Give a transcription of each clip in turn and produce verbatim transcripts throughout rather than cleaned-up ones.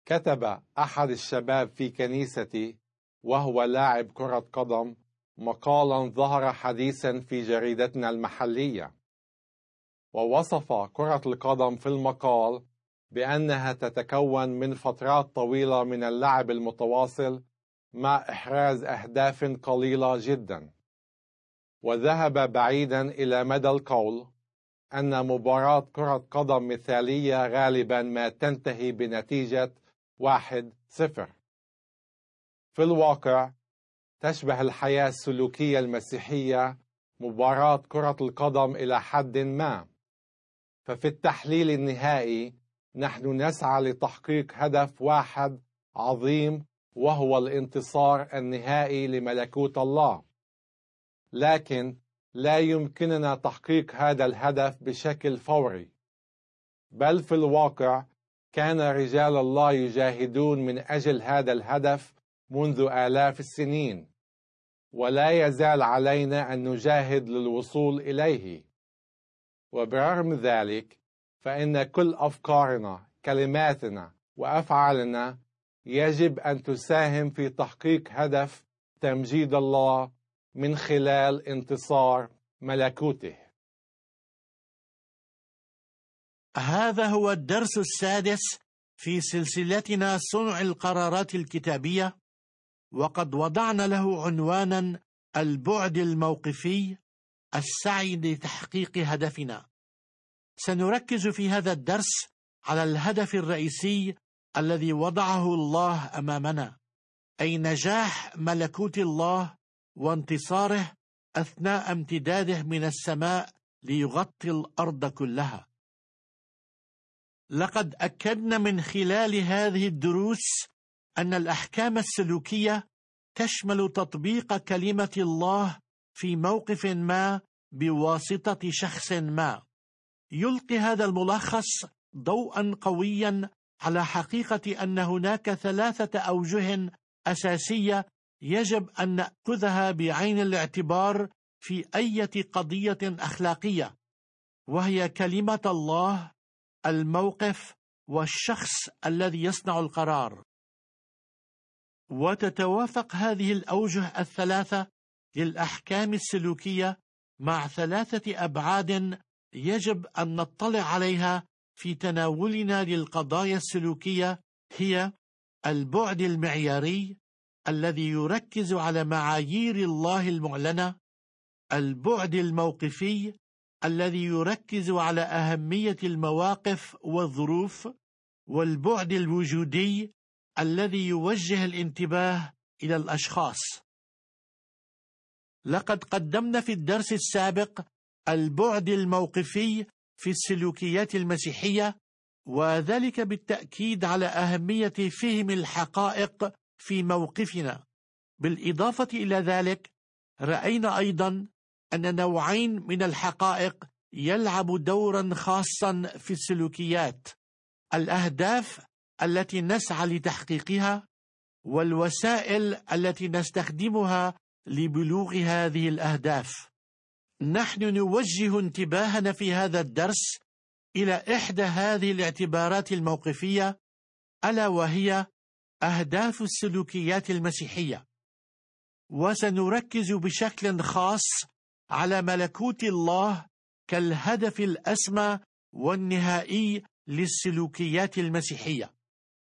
كتب أحد الشباب في كنيستي وهو لاعب كرة قدم مقالا ظهر حديثا في جريدتنا المحلية، ووصف كرة القدم في المقال بأنها تتكون من فترات طويلة من اللعب المتواصل مع إحراز أهداف قليلة جدا، وذهب بعيدا إلى مدى القول أن مباراة كرة قدم مثالية غالبا ما تنتهي بنتيجة واحد صفر. في الواقع تشبه الحياة السلوكية المسيحية مباراة كرة القدم إلى حد ما، ففي التحليل النهائي نحن نسعى لتحقيق هدف واحد عظيم، وهو الانتصار النهائي لملكوت الله، لكن لا يمكننا تحقيق هذا الهدف بشكل فوري، بل في الواقع كان رجال الله يجاهدون من أجل هذا الهدف منذ آلاف السنين، ولا يزال علينا أن نجاهد للوصول إليه. وبرغم ذلك فإن كل أفكارنا، كلماتنا وأفعالنا يجب أن تساهم في تحقيق هدف تمجيد الله من خلال انتصار ملكوته. هذا هو الدرس السادس في سلسلتنا صنع القرارات الكتابية، وقد وضعنا له عنوانا البعد الموقفي، السعي لتحقيق هدفنا. سنركز في هذا الدرس على الهدف الرئيسي الذي وضعه الله أمامنا، أي نجاح ملكوت الله وانتصاره أثناء امتداده من السماء ليغطي الأرض كلها. لقد أكدنا من خلال هذه الدروس أن الأحكام السلوكية تشمل تطبيق كلمة الله في موقف ما بواسطة شخص ما. يلقي هذا الملخص ضوءا قويا على حقيقة أن هناك ثلاثة أوجه أساسية يجب أن نأخذها بعين الاعتبار في أي قضية أخلاقية، وهي كلمة الله، الموقف، والشخص الذي يصنع القرار. وتتوافق هذه الأوجه الثلاثة للأحكام السلوكية مع ثلاثة أبعاد يجب أن نطلع عليها في تناولنا للقضايا السلوكية، هي البعد المعياري الذي يركز على معايير الله المعلنة، البعد الموقفي الذي يركز على أهمية المواقف والظروف، والبعد الوجودي الذي يوجه الانتباه إلى الأشخاص. لقد قدمنا في الدرس السابق البعد الموقفي في السلوكيات المسيحية، وذلك بالتأكيد على أهمية فهم الحقائق في موقفنا. بالإضافة إلى ذلك رأينا أيضا أن نوعين من الحقائق يلعب دورا خاصا في السلوكيات: الأهداف التي نسعى لتحقيقها، والوسائل التي نستخدمها لبلوغ هذه الأهداف. نحن نوجه انتباهنا في هذا الدرس إلى إحدى هذه الاعتبارات الموقفية، ألا وهي أهداف السلوكيات المسيحية، وسنركز بشكل خاص على ملكوت الله كالهدف الأسمى والنهائي للسلوكيات المسيحية.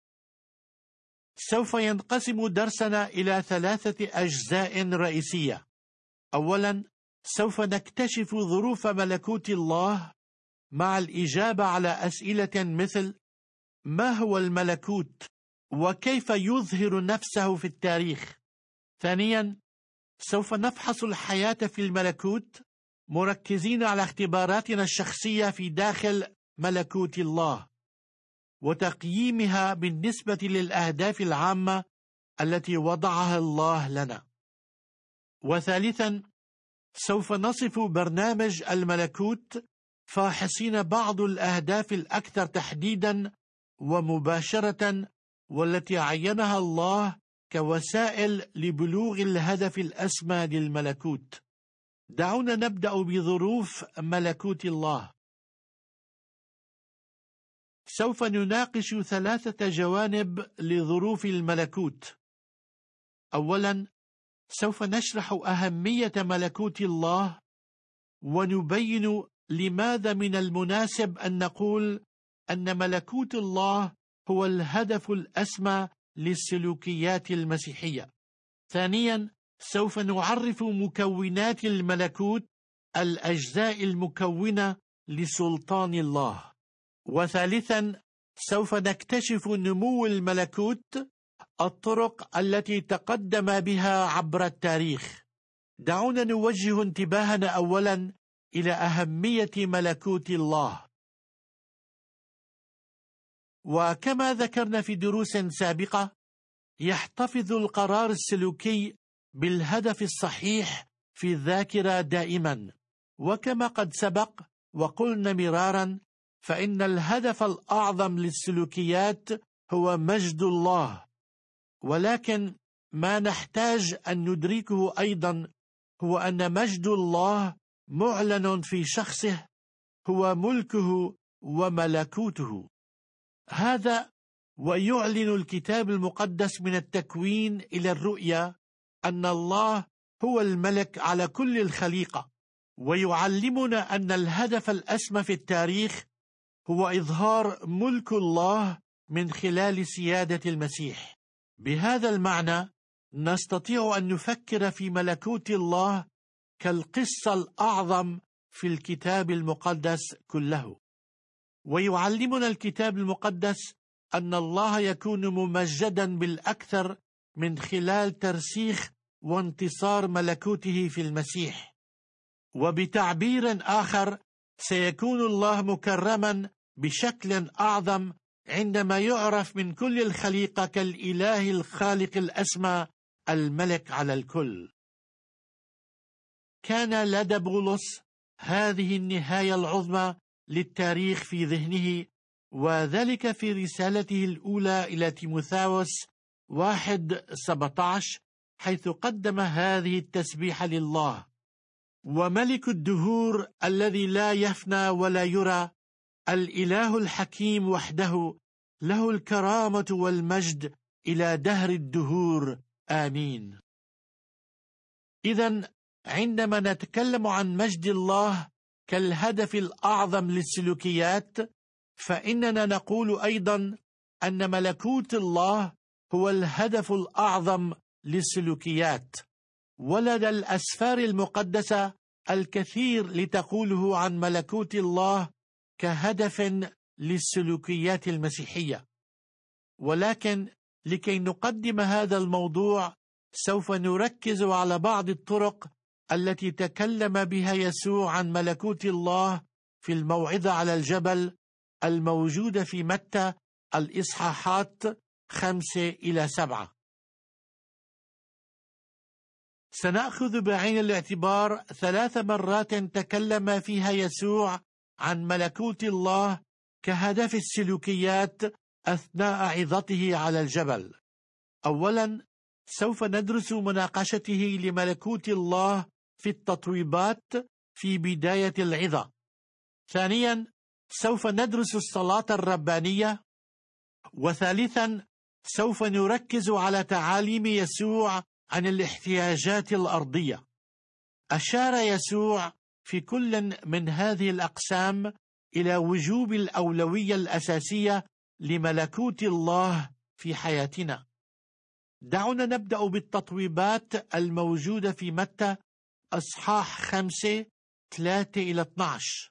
سوف ينقسم درسنا إلى ثلاثة أجزاء رئيسية. أولا، سوف نكتشف ظروف ملكوت الله مع الإجابة على أسئلة مثل: ما هو الملكوت؟ وكيف يظهر نفسه في التاريخ؟ ثانيا، سوف نفحص الحياة في الملكوت مركزين على اختباراتنا الشخصية في داخل ملكوت الله وتقييمها بالنسبة للأهداف العامة التي وضعها الله لنا. وثالثا، سوف نصف برنامج الملكوت فاحصين بعض الأهداف الأكثر تحديدا ومباشرة والتي عينها الله كوسائل لبلوغ الهدف الأسمى للملكوت. دعونا نبدأ بظروف ملكوت الله. سوف نناقش ثلاثة جوانب لظروف الملكوت. أولاً، سوف نشرح أهمية ملكوت الله، ونبين لماذا من المناسب أن نقول أن ملكوت الله هو الهدف الأسمى للسلوكيات المسيحية. ثانياً، سوف نعرف مكونات الملكوت، الأجزاء المكونة لسلطان الله. وثالثاً، سوف نكتشف نمو الملكوت، الطرق التي تقدم بها عبر التاريخ. دعونا نوجه انتباهنا أولاً إلى أهمية ملكوت الله. وكما ذكرنا في دروس سابقة، يحتفظ القرار السلوكي بالهدف الصحيح في الذاكرة دائماً. وكما قد سبق وقلنا مرارا، فإن الهدف الأعظم للسلوكيات هو مجد الله، ولكن ما نحتاج أن ندركه أيضا هو أن مجد الله معلن في شخصه، هو ملكه وملكوته. هذا ويعلن الكتاب المقدس من التكوين إلى الرؤيا أن الله هو الملك على كل الخليقة، ويعلمنا أن الهدف الأسمى في التاريخ هو إظهار ملك الله من خلال سيادة المسيح. بهذا المعنى نستطيع أن نفكر في ملكوت الله كالقصة الأعظم في الكتاب المقدس كله. ويعلمنا الكتاب المقدس أن الله يكون ممجدا بالأكثر من خلال ترسيخ وانتصار ملكوته في المسيح. وبتعبير آخر، سيكون الله مكرما بشكل أعظم عندما يعرف من كل الخليقة كالإله الخالق الأسمى، الملك على الكل. كان لدى بولس هذه النهاية العظمى للتاريخ في ذهنه، وذلك في رسالته الأولى إلى تيموثاوس واحد سبعة عشر، حيث قدم هذه التسبيحة لله: وملك الدهور الذي لا يفنى ولا يرى، الإله الحكيم وحده، له الكرامة والمجد إلى دهر الدهور، آمين. إذن عندما نتكلم عن مجد الله كالهدف الأعظم للسلوكيات، فإننا نقول أيضا أن ملكوت الله هو الهدف الأعظم للسلوكيات. ولدى الأسفار المقدسة الكثير لتقوله عن ملكوت الله كهدف للسلوكيات المسيحية، ولكن لكي نقدم هذا الموضوع سوف نركز على بعض الطرق التي تكلم بها يسوع عن ملكوت الله في الموعظة على الجبل الموجودة في متى الإصحاحات خمسة إلى سبعة. سنأخذ بعين الاعتبار ثلاث مرات تكلم فيها يسوع عن ملكوت الله كهدف السلوكيات أثناء عظته على الجبل. أولا، سوف ندرس مناقشته لملكوت الله في التطويبات في بداية العظة. ثانيا، سوف ندرس الصلاة الربانية. وثالثا، سوف نركز على تعاليم يسوع عن الاحتياجات الأرضية. أشار يسوع في كل من هذه الأقسام إلى وجوب الأولوية الأساسية لملكوت الله في حياتنا. دعونا نبدأ بالتطويبات الموجودة في متى أصحاح خمسة ثلاثة إلى اثني عشر.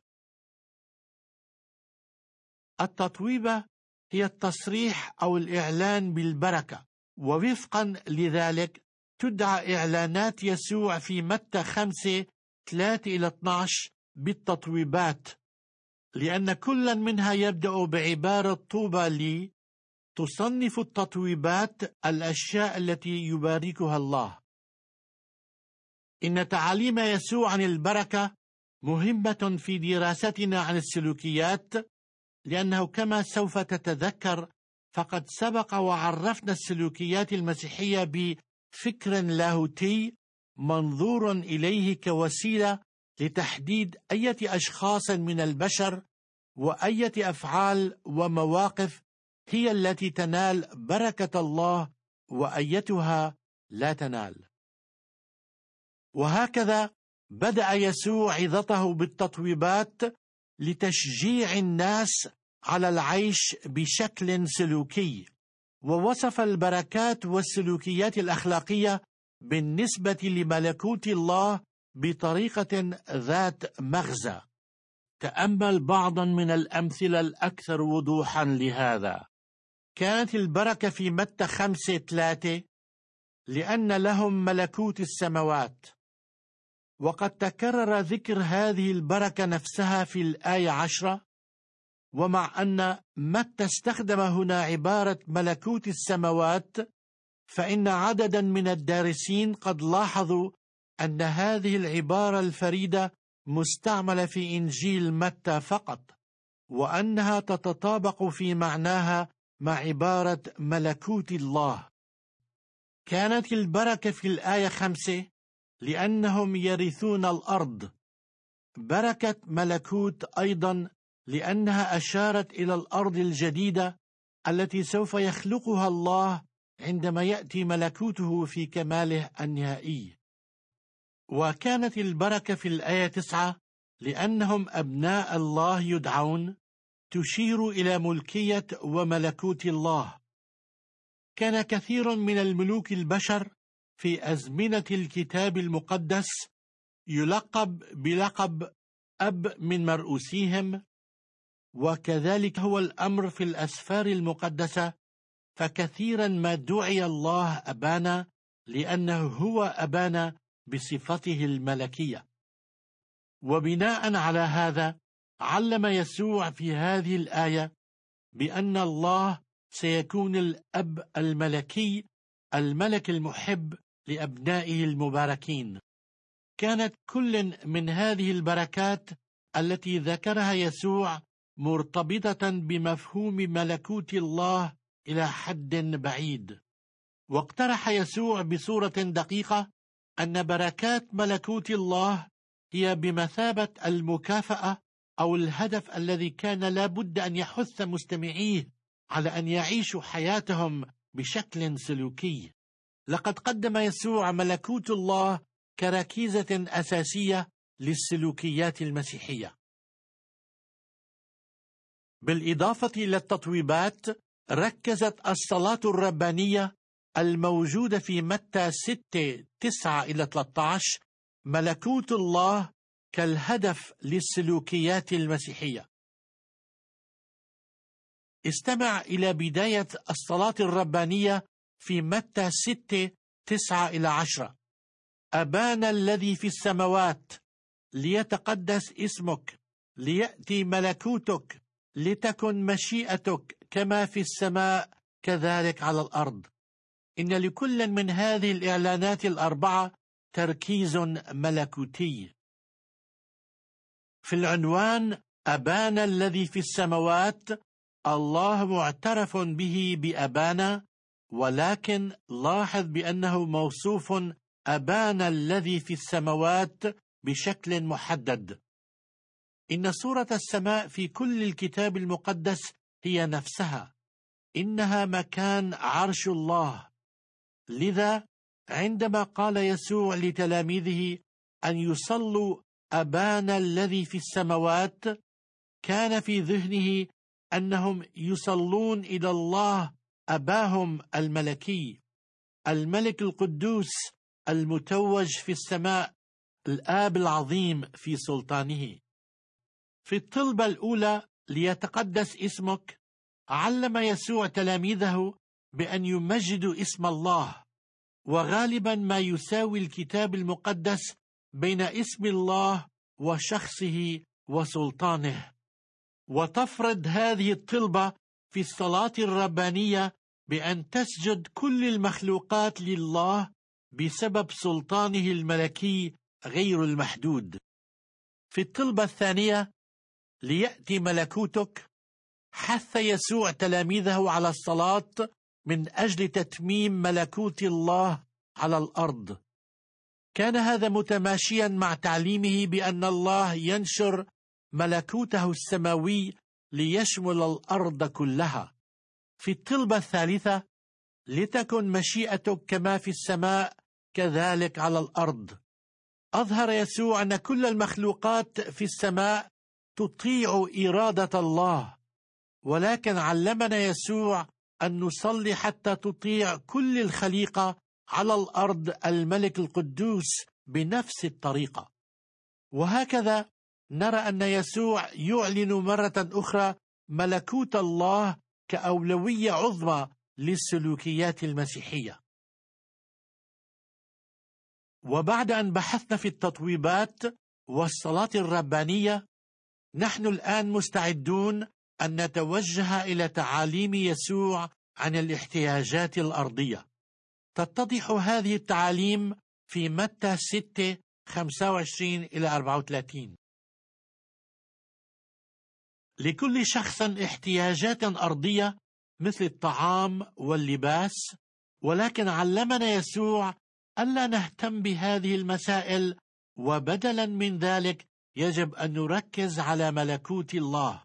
التطويبة هي التصريح أو الإعلان بالبركة، ووفقا لذلك تدعى إعلانات يسوع في متى خمسة ثلاثة إلى اثني عشر بالتطويبات، لأن كل منها يبدأ بعبارة طوبى لي. تصنف التطويبات الأشياء التي يباركها الله. إن تعاليم يسوع عن البركة مهمة في دراستنا عن السلوكيات، لأنه كما سوف تتذكر فقد سبق وعرفنا السلوكيات المسيحية بفكر لاهوتي منظور إليه كوسيلة لتحديد أي أشخاص من البشر وأية أفعال ومواقف هي التي تنال بركة الله وأيتها لا تنال. وهكذا بدأ يسوع عظته بالتطويبات لتشجيع الناس على العيش بشكل سلوكي، ووصف البركات والسلوكيات الأخلاقية بالنسبة لملكوت الله بطريقة ذات مغزى. تأمل بعضا من الأمثلة الأكثر وضوحا لهذا. كانت البركة في متى خمسة ثلاثة لأن لهم ملكوت السماوات، وقد تكرر ذكر هذه البركة نفسها في الآية عشرة، ومع أن متى استخدم هنا عبارة ملكوت السماوات، فإن عددا من الدارسين قد لاحظوا أن هذه العبارة الفريدة مستعملة في إنجيل متى فقط، وأنها تتطابق في معناها مع عبارة ملكوت الله. كانت البركة في الآية خمسة لأنهم يرثون الأرض. بركة ملكوت أيضا لأنها أشارت إلى الأرض الجديدة التي سوف يخلقها الله عندما يأتي ملكوته في كماله النهائي. وكانت البركة في الآية تسعة لأنهم أبناء الله يدعون، تشير إلى ملكية وملكوت الله. كان كثير من الملوك البشر في أزمنة الكتاب المقدس يلقب بلقب أب من مرؤوسيهم، وكذلك هو الأمر في الأسفار المقدسة، فكثيرا ما دعي الله أبانا لأنه هو أبانا بصفته الملكية. وبناء على هذا علم يسوع في هذه الآية بأن الله سيكون الأب الملكي، الملك المحب لأبنائه المباركين. كانت كل من هذه البركات التي ذكرها يسوع مرتبطة بمفهوم ملكوت الله إلى حد بعيد. واقترح يسوع بصورة دقيقة أن بركات ملكوت الله هي بمثابة المكافأة أو الهدف الذي كان لا بد أن يحث مستمعيه على أن يعيشوا حياتهم بشكل سلوكي. لقد قدم يسوع ملكوت الله كركيزة أساسية للسلوكيات المسيحية. بالإضافة إلى التطويبات، ركزت الصلاة الربانية الموجودة في متى ستة تسعة إلى ثلاثة عشر ملكوت الله كالهدف للسلوكيات المسيحية. استمع إلى بداية الصلاة الربانية في متى ستة تسعة إلى عشرة: أبانا الذي في السماوات، ليتقدس اسمك، ليأتي ملكوتك، لتكن مشيئتك كما في السماء كذلك على الأرض. إن لكل من هذه الإعلانات الأربعة تركيز ملكوتي. في العنوان أبانا الذي في السماوات، الله معترف به بأبانا، ولكن لاحظ بأنه موصوف أبانا الذي في السماوات بشكل محدد. إن صورة السماء في كل الكتاب المقدس هي نفسها، إنها مكان عرش الله. لذا عندما قال يسوع لتلاميذه أن يصلوا أبانا الذي في السماوات، كان في ذهنه أنهم يصلون إلى الله أباهم الملكي، الملك القدوس المتوج في السماء، الآب العظيم في سلطانه. في الطلبة الأولى ليتقدس اسمك، علم يسوع تلاميذه بأن يمجدوا اسم الله، وغالبا ما يساوي الكتاب المقدس بين اسم الله وشخصه وسلطانه. وتفرض هذه الطلبة في الصلاة الربانية بأن تسجد كل المخلوقات لله بسبب سلطانه الملكي غير المحدود. في الطلبة الثانية ليأتي ملكوتك، حث يسوع تلاميذه على الصلاة من أجل تتميم ملكوت الله على الأرض. كان هذا متماشيا مع تعليمه بأن الله ينشر ملكوته السماوي ليشمل الأرض كلها. في الطلبة الثالثة: لتكن مشيئتك كما في السماء كذلك على الأرض. أظهر يسوع أن كل المخلوقات في السماء تطيع إرادة الله، ولكن علمنا يسوع أن نصلي حتى تطيع كل الخليقة على الأرض الملك القدوس بنفس الطريقة. وهكذا نرى أن يسوع يعلن مرة أخرى ملكوت الله كأولوية عظمى للسلوكيات المسيحية. وبعد أن بحثنا في التطويبات والصلاة الربانية، نحن الآن مستعدون أن نتوجه إلى تعاليم يسوع عن الاحتياجات الأرضية. تتضح هذه التعاليم في متى ستة خمسة وعشرين إلى أربعة وثلاثين. لكل شخص احتياجات أرضية مثل الطعام واللباس، ولكن علمنا يسوع ألا نهتم بهذه المسائل، وبدلا من ذلك يجب أن نركز على ملكوت الله.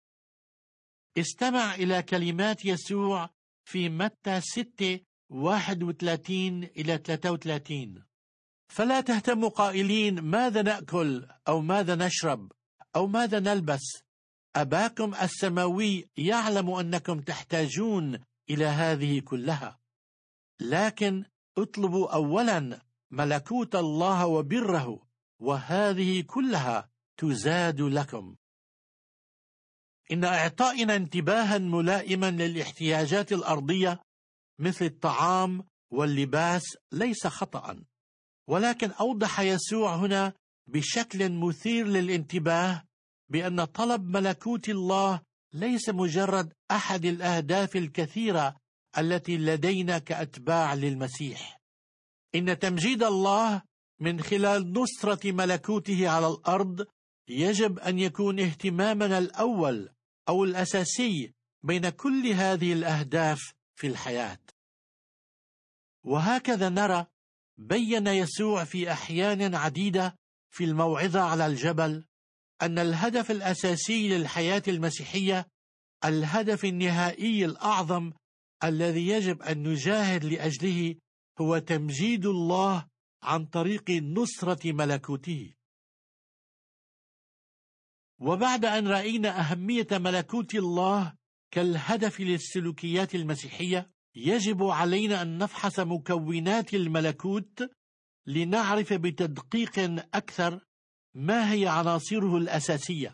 استمع إلى كلمات يسوع في متى ستة واحد وثلاثين إلى ثلاثة وثلاثين: فلا تهتموا قائلين ماذا نأكل أو ماذا نشرب أو ماذا نلبس، أباكم السماوي يعلم أنكم تحتاجون إلى هذه كلها. لكن اطلبوا أولا ملكوت الله وبره، وهذه كلها تزاد لكم. إن إعطائنا انتباها ملائما للاحتياجات الأرضية مثل الطعام واللباس ليس خطأ، ولكن أوضح يسوع هنا بشكل مثير للانتباه بأن طلب ملكوت الله ليس مجرد أحد الأهداف الكثيرة التي لدينا كأتباع للمسيح. إن تمجيد الله من خلال نصرة ملكوته على الأرض يجب أن يكون اهتمامنا الأول أو الأساسي بين كل هذه الأهداف في الحياة. وهكذا نرى بيّن يسوع في أحيان عديدة في الموعظة على الجبل أن الهدف الأساسي للحياة المسيحية، الهدف النهائي الأعظم الذي يجب أن نجاهد لأجله، هو تمجيد الله عن طريق نصرة ملكوته. وبعد أن رأينا أهمية ملكوت الله كالهدف للسلوكيات المسيحية، يجب علينا أن نفحص مكونات الملكوت لنعرف بتدقيق أكثر ما هي عناصره الأساسية.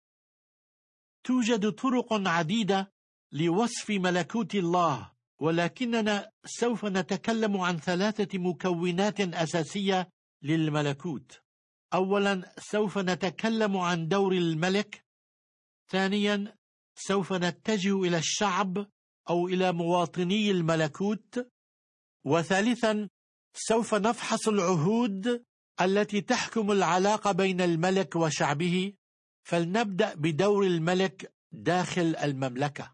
توجد طرق عديدة لوصف ملكوت الله، ولكننا سوف نتكلم عن ثلاثة مكونات أساسية للملكوت. أولا، سوف نتكلم عن دور الملك. ثانيا، سوف نتجه إلى الشعب أو إلى مواطني الملكوت. وثالثا، سوف نفحص العهود التي تحكم العلاقة بين الملك وشعبه. فلنبدأ بدور الملك داخل المملكة.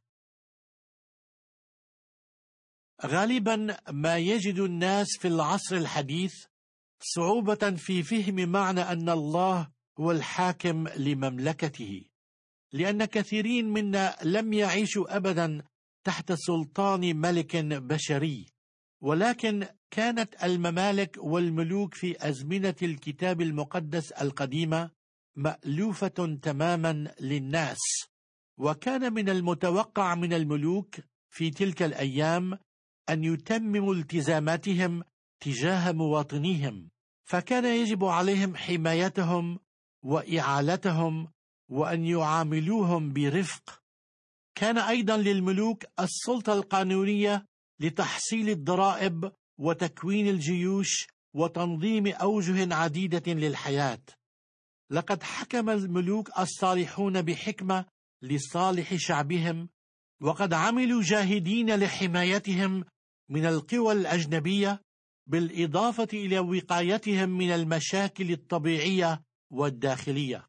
غالبا ما يجد الناس في العصر الحديث صعوبة في فهم معنى أن الله هو الحاكم لمملكته، لأن كثيرين منا لم يعيشوا أبدا تحت سلطان ملك بشري، ولكن كانت الممالك والملوك في أزمنة الكتاب المقدس القديمة مألوفة تماما للناس. وكان من المتوقع من الملوك في تلك الأيام أن يتمموا التزاماتهم تجاه مواطنيهم، فكان يجب عليهم حمايتهم وإعالتهم وأن يعاملوهم برفق. كان أيضا للملوك السلطة القانونية لتحصيل الضرائب وتكوين الجيوش وتنظيم أوجه عديدة للحياة. لقد حكم الملوك الصالحون بحكمة لصالح شعبهم، وقد عملوا جاهدين لحمايتهم من القوى الأجنبية، بالإضافة إلى وقايتهم من المشاكل الطبيعية والداخلية.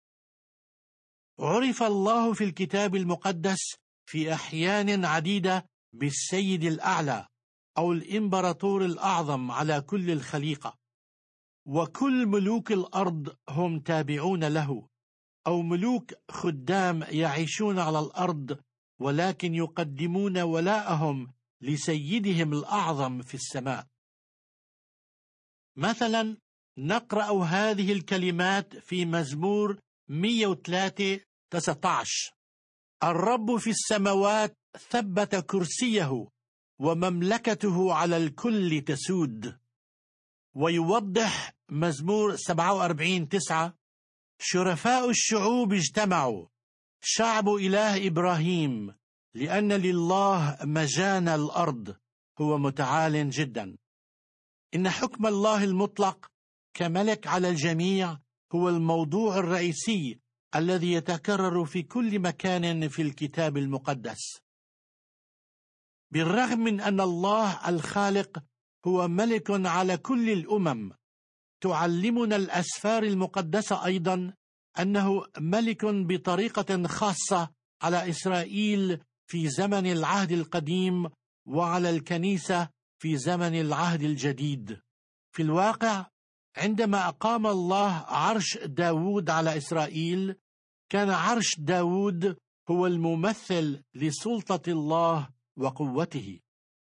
عرف الله في الكتاب المقدس في أحيان عديدة بالسيد الأعلى أو الإمبراطور الأعظم على كل الخليقة، وكل ملوك الأرض هم تابعون له أو ملوك خدام يعيشون على الأرض، ولكن يقدمون ولاءهم لسيدهم الأعظم في السماء. مثلا نقرأ هذه الكلمات في مزمور مئة وثلاثة تسعة عشر: الرب في السماوات ثبت كرسيه ومملكته على الكل تسود. ويوضح مزمور سبعة وأربعين تسعة: شرفاء الشعوب اجتمعوا، شعب إله إبراهيم، لأن لله مجان الأرض، هو متعال جدا. إن حكم الله المطلق كملك على الجميع هو الموضوع الرئيسي الذي يتكرر في كل مكان في الكتاب المقدس. بالرغم من أن الله الخالق هو ملك على كل الأمم، تعلمنا الأسفار المقدسة أيضا أنه ملك بطريقة خاصة على إسرائيل في زمن العهد القديم وعلى الكنيسة في زمن العهد الجديد. في الواقع عندما أقام الله عرش داود على إسرائيل، كان عرش داود هو الممثل لسلطة الله وقوته.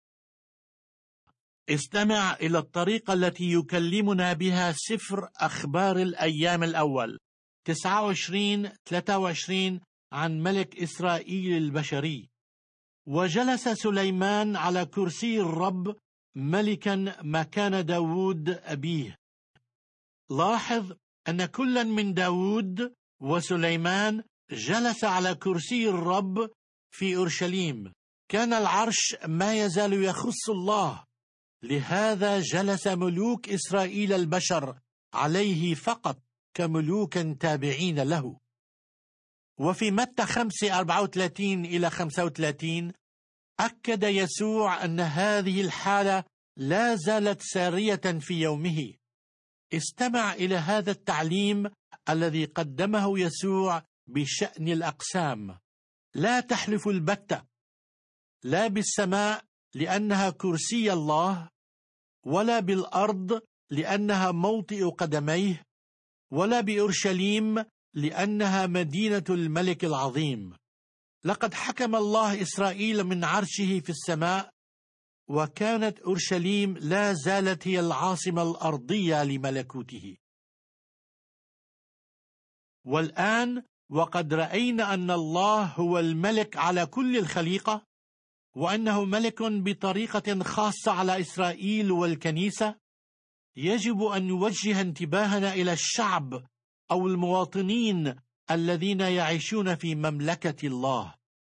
استمع إلى الطريقة التي يكلمنا بها سفر أخبار الأيام الأول تسعة وعشرين ثلاثة وعشرين عن ملك إسرائيل البشري: وجلس سليمان على كرسي الرب ملكا مكان داود أبيه. لاحظ أن كلا من داود وسليمان جلس على كرسي الرب في أورشليم. كان العرش ما يزال يخص الله، لهذا جلس ملوك إسرائيل البشر عليه فقط كملوك تابعين له. وفي متى خمسة أربعة وثلاثين إلى خمسة وثلاثين أكد يسوع أن هذه الحالة لا زالت سارية في يومه. استمع إلى هذا التعليم الذي قدمه يسوع بشأن الأقسام: لا تحلف البتة، لا بالسماء لأنها كرسي الله، ولا بالأرض لأنها موطئ قدميه، ولا بأورشليم لأنها مدينة الملك العظيم. لقد حكم الله إسرائيل من عرشه في السماء، وكانت أورشليم لا زالت هي العاصمة الأرضية لملكوته. والآن وقد رأينا أن الله هو الملك على كل الخليقة، وأنه ملك بطريقة خاصة على إسرائيل والكنيسة، يجب أن نوجه انتباهنا إلى الشعب أو المواطنين الذين يعيشون في مملكة الله.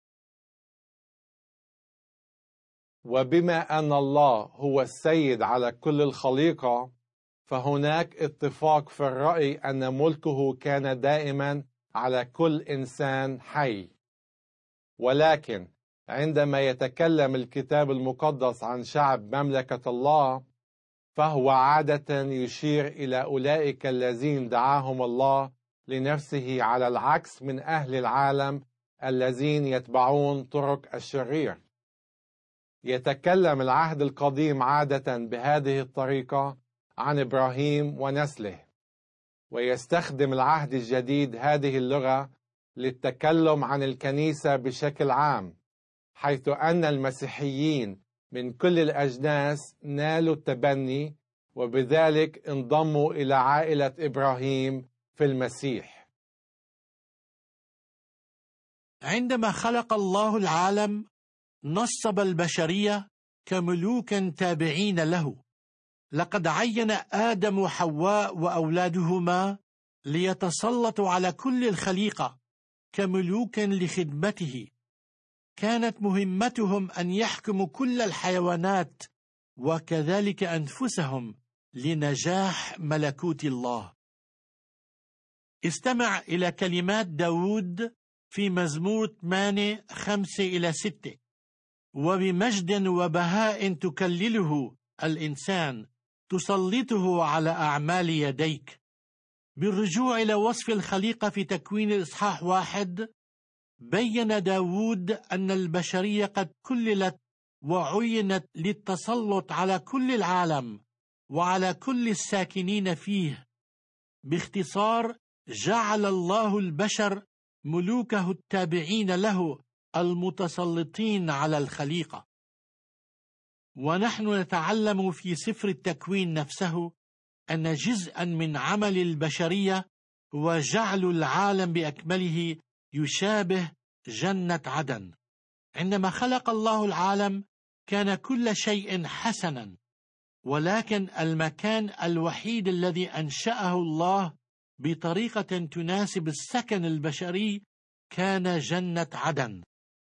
وبما أن الله هو السيد على كل الخليقة، فهناك اتفاق في الرأي أن ملكه كان دائما على كل إنسان حي. ولكن عندما يتكلم الكتاب المقدس عن شعب مملكة الله، فهو عادة يشير إلى أولئك الذين دعاهم الله لنفسه، على العكس من أهل العالم الذين يتبعون طرق الشرير. يتكلم العهد القديم عادة بهذه الطريقة عن إبراهيم ونسله، ويستخدم العهد الجديد هذه اللغة للتكلم عن الكنيسة بشكل عام، حيث أن المسيحيين من كل الأجناس نالوا التبني، وبذلك انضموا إلى عائلة إبراهيم في المسيح. عندما خلق الله العالم، نصب البشرية كملوك تابعين له. لقد عين آدم وحواء وأولادهما ليتسلطوا على كل الخليقة كملوك لخدمته. كانت مهمتهم أن يحكموا كل الحيوانات وكذلك أنفسهم لنجاح ملكوت الله. استمع إلى كلمات داود في مزمور ثمانية خمسة إلى ستة: وبمجد وبهاء تكلله الإنسان، تسلطه على أعمال يديك. بالرجوع إلى وصف الخليقة في تكوين الإصحاح واحد، بين داود أن البشرية قد كللت وعينت للتسلط على كل العالم وعلى كل الساكنين فيه. باختصار، جعل الله البشر ملوكه التابعين له المتسلطين على الخليقة. ونحن نتعلم في سفر التكوين نفسه أن جزءا من عمل البشرية هو جعل العالم بأكمله يشابه جنة عدن. عندما خلق الله العالم كان كل شيء حسنا، ولكن المكان الوحيد الذي أنشأه الله بطريقة تناسب السكن البشري كان جنة عدن.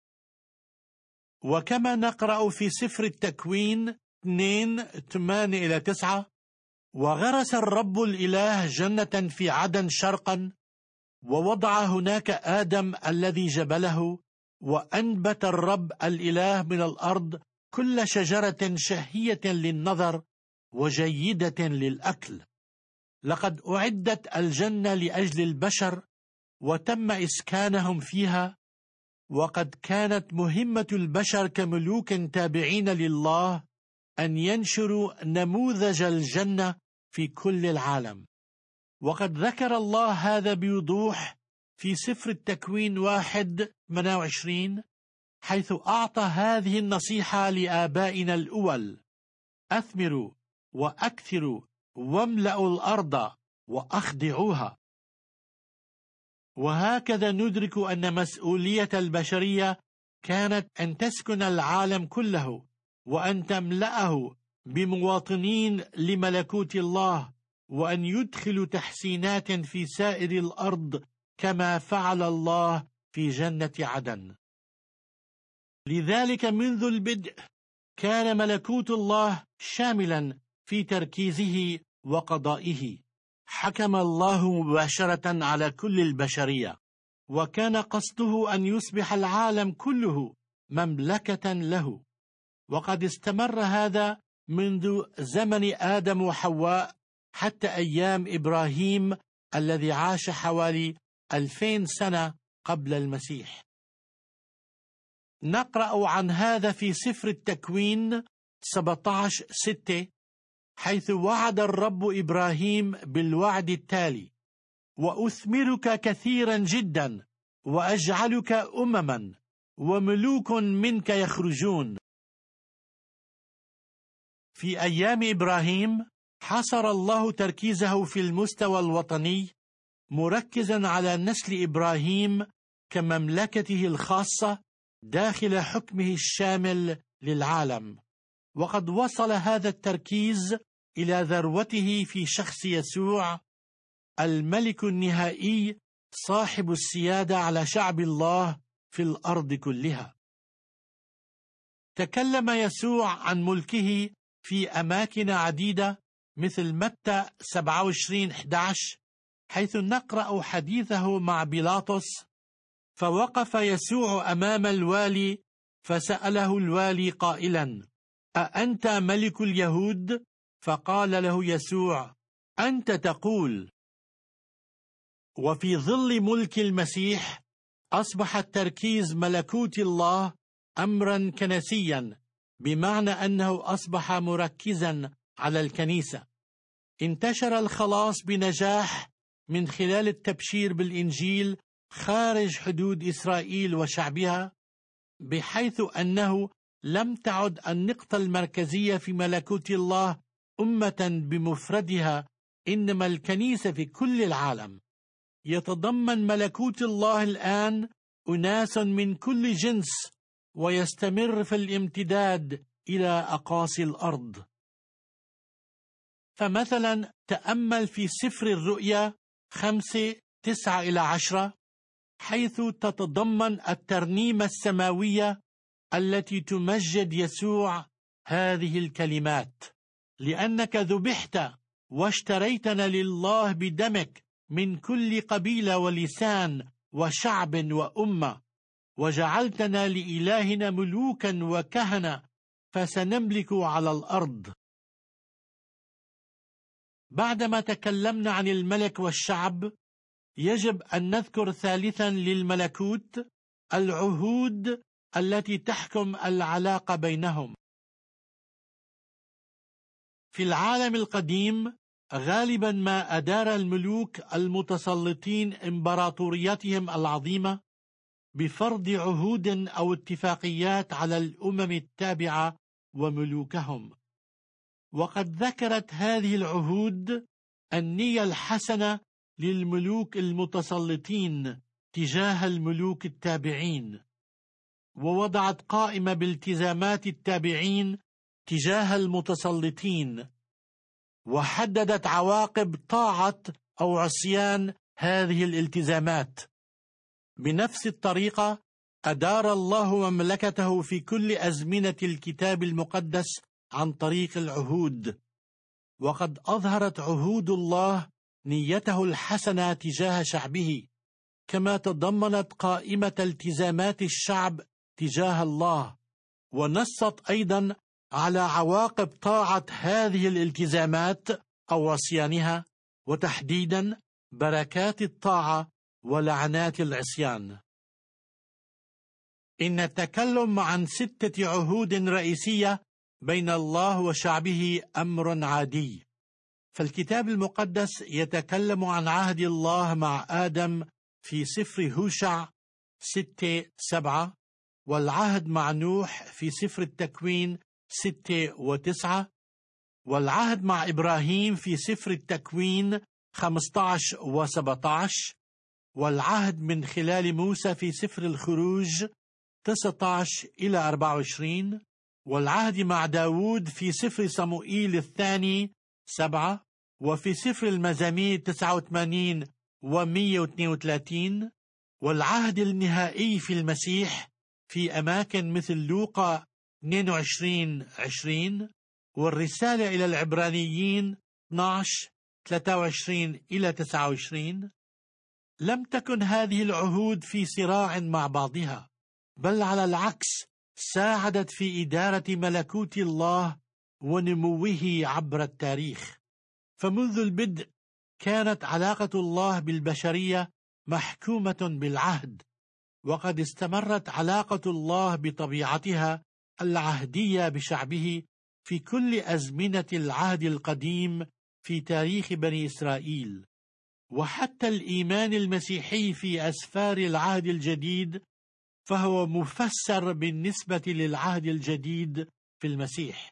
وكما نقرأ في سفر التكوين اثنين ثمانية إلى تسعة: وغرس الرب الإله جنة في عدن شرقا، ووضع هناك آدم الذي جبله، وأنبت الرب الإله من الأرض كل شجرة شهية للنظر وجيدة للأكل. لقد أعدت الجنة لأجل البشر وتم إسكانهم فيها، وقد كانت مهمة البشر كملوك تابعين لله أن ينشروا نموذج الجنة في كل العالم. وقد ذكر الله هذا بوضوح في سفر التكوين واحد ثمانية وعشرين، حيث أعطى هذه النصيحة لآبائنا الأول: أثمروا وأكثروا واملأوا الأرض وأخضعوها. وهكذا ندرك أن مسؤولية البشرية كانت أن تسكن العالم كله وأن تملأه بمواطنين لملكوت الله، وأن يدخلوا تحسينات في سائر الأرض كما فعل الله في جنة عدن. لذلك منذ البدء كان ملكوت الله شاملا في تركيزه وقضائه. حكم الله مباشرة على كل البشرية، وكان قصده أن يصبح العالم كله مملكة له. وقد استمر هذا منذ زمن آدم وحواء حتى أيام إبراهيم الذي عاش حوالي ألفين سنة قبل المسيح. نقرأ عن هذا في سفر التكوين سبعة عشر ستة، حيث وعد الرب إبراهيم بالوعد التالي: وأثمرك كثيرا جدا، وأجعلك أمما، وملوك منك يخرجون. في أيام إبراهيم حصر الله تركيزه في المستوى الوطني، مركزا على نسل إبراهيم كمملكته الخاصة داخل حكمه الشامل للعالم. وقد وصل هذا التركيز إلى ذروته في شخص يسوع الملك النهائي، صاحب السيادة على شعب الله في الأرض كلها. تكلم يسوع عن ملكه في أماكن عديدة مثل متى سبعة وعشرين أحد عشر، حيث نقرأ حديثه مع بيلاطس: فوقف يسوع أمام الوالي فسأله الوالي قائلا: أأنت ملك اليهود؟ فقال له يسوع: أنت تقول. وفي ظل ملك المسيح أصبح التركيز ملكوت الله أمرا كنسيا، بمعنى أنه أصبح مركزا على الكنيسة. انتشر الخلاص بنجاح من خلال التبشير بالإنجيل خارج حدود إسرائيل وشعبها، بحيث أنه لم تعد النقطة المركزية في ملكوت الله أمة بمفردها، إنما الكنيسة في كل العالم. يتضمن ملكوت الله الآن أناس من كل جنس، ويستمر في الامتداد إلى أقاصي الأرض. فمثلا تأمل في سفر الرؤيا خمسة تسعة إلى عشرة، حيث تتضمن الترنيمة السماوية التي تمجد يسوع هذه الكلمات: لأنك ذبحت واشتريتنا لله بدمك من كل قبيلة ولسان وشعب وأمة، وجعلتنا لإلهنا ملوكا وكهنة، فسنملك على الأرض. بعدما تكلمنا عن الملك والشعب، يجب أن نذكر ثالثا للملكوت العهود التي تحكم العلاقة بينهم. في العالم القديم غالبا ما أدار الملوك المتسلطين إمبراطورياتهم العظيمة بفرض عهود أو اتفاقيات على الأمم التابعة وملوكهم. وقد ذكرت هذه العهود النية الحسنة للملوك المتسلطين تجاه الملوك التابعين، ووضعت قائمة بالتزامات التابعين تجاه المتسلطين، وحددت عواقب طاعة أو عصيان هذه الالتزامات. بنفس الطريقة أدار الله مملكته في كل أزمنة الكتاب المقدس عن طريق العهود، وقد أظهرت عهود الله نيته الحسنة تجاه شعبه، كما تضمنت قائمة التزامات الشعب تجاه الله، ونصت أيضا على عواقب طاعة هذه الالتزامات أو عصيانها، وتحديدا بركات الطاعة ولعنات العصيان. إن التكلم عن ستة عهود رئيسية بين الله وشعبه أمر عادي، فالكتاب المقدس يتكلم عن عهد الله مع آدم في سفر هوشع ستة سبعة، والعهد مع نوح في سفر التكوين ستة وتسعة، والعهد مع إبراهيم في سفر التكوين خمسة عشر وسبعة عشر، والعهد من خلال موسى في سفر الخروج تسعة عشر إلى أربعة وعشرين، والعهد مع داود في سفر صموئيل الثاني سبعة، وفي سفر المزامير تسعة وثمانين ومئة واثنين وثلاثين، والعهد النهائي في المسيح في أماكن مثل لوقا اثنين وعشرين عشرين، والرسالة إلى العبرانيين اثني عشر ثلاثة وعشرين إلى تسعة وعشرين. لم تكن هذه العهود في صراع مع بعضها، بل على العكس ساعدت في إدارة ملكوت الله ونموه عبر التاريخ. فمنذ البدء كانت علاقة الله بالبشرية محكومة بالعهد، وقد استمرت علاقة الله بطبيعتها العهدية بشعبه في كل أزمنة العهد القديم في تاريخ بني إسرائيل، وحتى الإيمان المسيحي في أسفار العهد الجديد فهو مفسر بالنسبة للعهد الجديد في المسيح.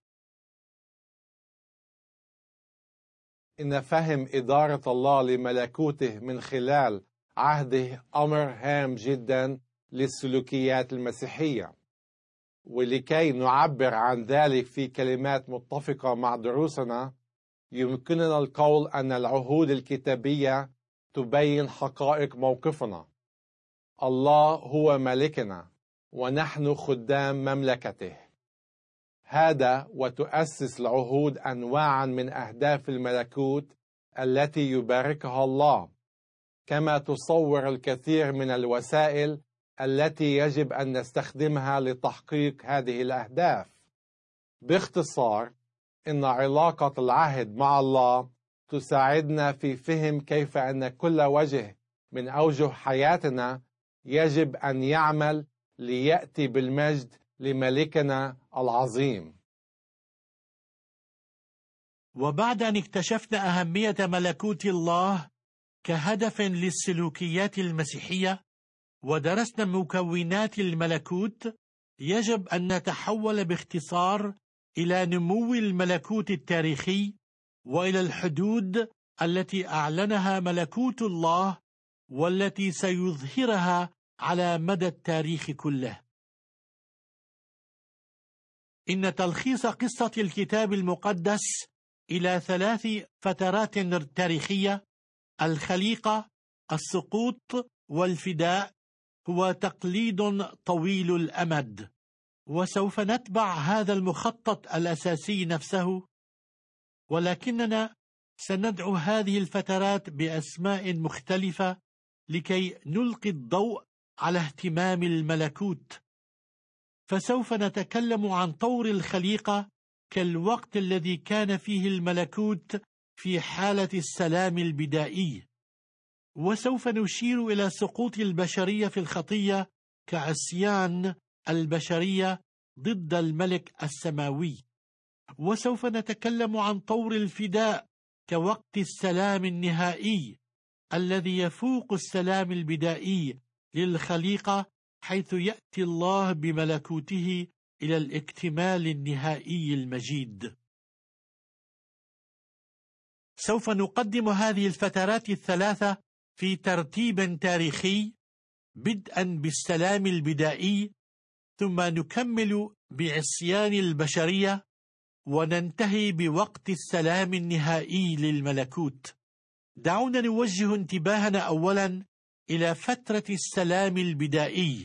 إن فهم إدارة الله لملكوته من خلال عهده أمر هام جدا للسلوكيات المسيحية، ولكي نعبر عن ذلك في كلمات متفقة مع دروسنا، يمكننا القول أن العهود الكتابية تبين حقائق موقفنا. الله هو ملكنا ونحن خدام مملكته. هذا وتؤسس العهود أنواعا من أهداف الملكوت التي يباركها الله، كما تصور الكثير من الوسائل التي يجب أن نستخدمها لتحقيق هذه الأهداف. باختصار، إن علاقة العهد مع الله تساعدنا في فهم كيف أن كل وجه من أوجه حياتنا يجب أن يعمل ليأتي بالمجد لملكنا العظيم. وبعد أن اكتشفنا أهمية ملكوت الله كهدف للسلوكيات المسيحية ودرسنا مكونات الملكوت، يجب أن نتحول باختصار إلى نمو الملكوت التاريخي وإلى الحدود التي أعلنها ملكوت الله والتي سيظهرها على مدى التاريخ كله. إن تلخيص قصة الكتاب المقدس إلى ثلاث فترات تاريخية: الخليقة، السقوط، والفداء، هو تقليد طويل الأمد، وسوف نتبع هذا المخطط الأساسي نفسه، ولكننا سندعو هذه الفترات بأسماء مختلفة لكي نلقي الضوء على اهتمام الملكوت. فسوف نتكلم عن طور الخليقة كالوقت الذي كان فيه الملكوت في حالة السلام البدائي، وسوف نشير إلى سقوط البشرية في الخطية كعصيان البشرية ضد الملك السماوي، وسوف نتكلم عن طور الفداء كوقت السلام النهائي الذي يفوق السلام البدائي للخليقة، حيث يأتي الله بملكوته إلى الاكتمال النهائي المجيد. سوف نقدم هذه الفترات الثلاثة في ترتيب تاريخي، بدءا بالسلام البدائي، ثم نكمل بعصيان البشرية، وننتهي بوقت السلام النهائي للملكوت. دعونا نوجه انتباهنا أولا إلى فترة السلام البدائي.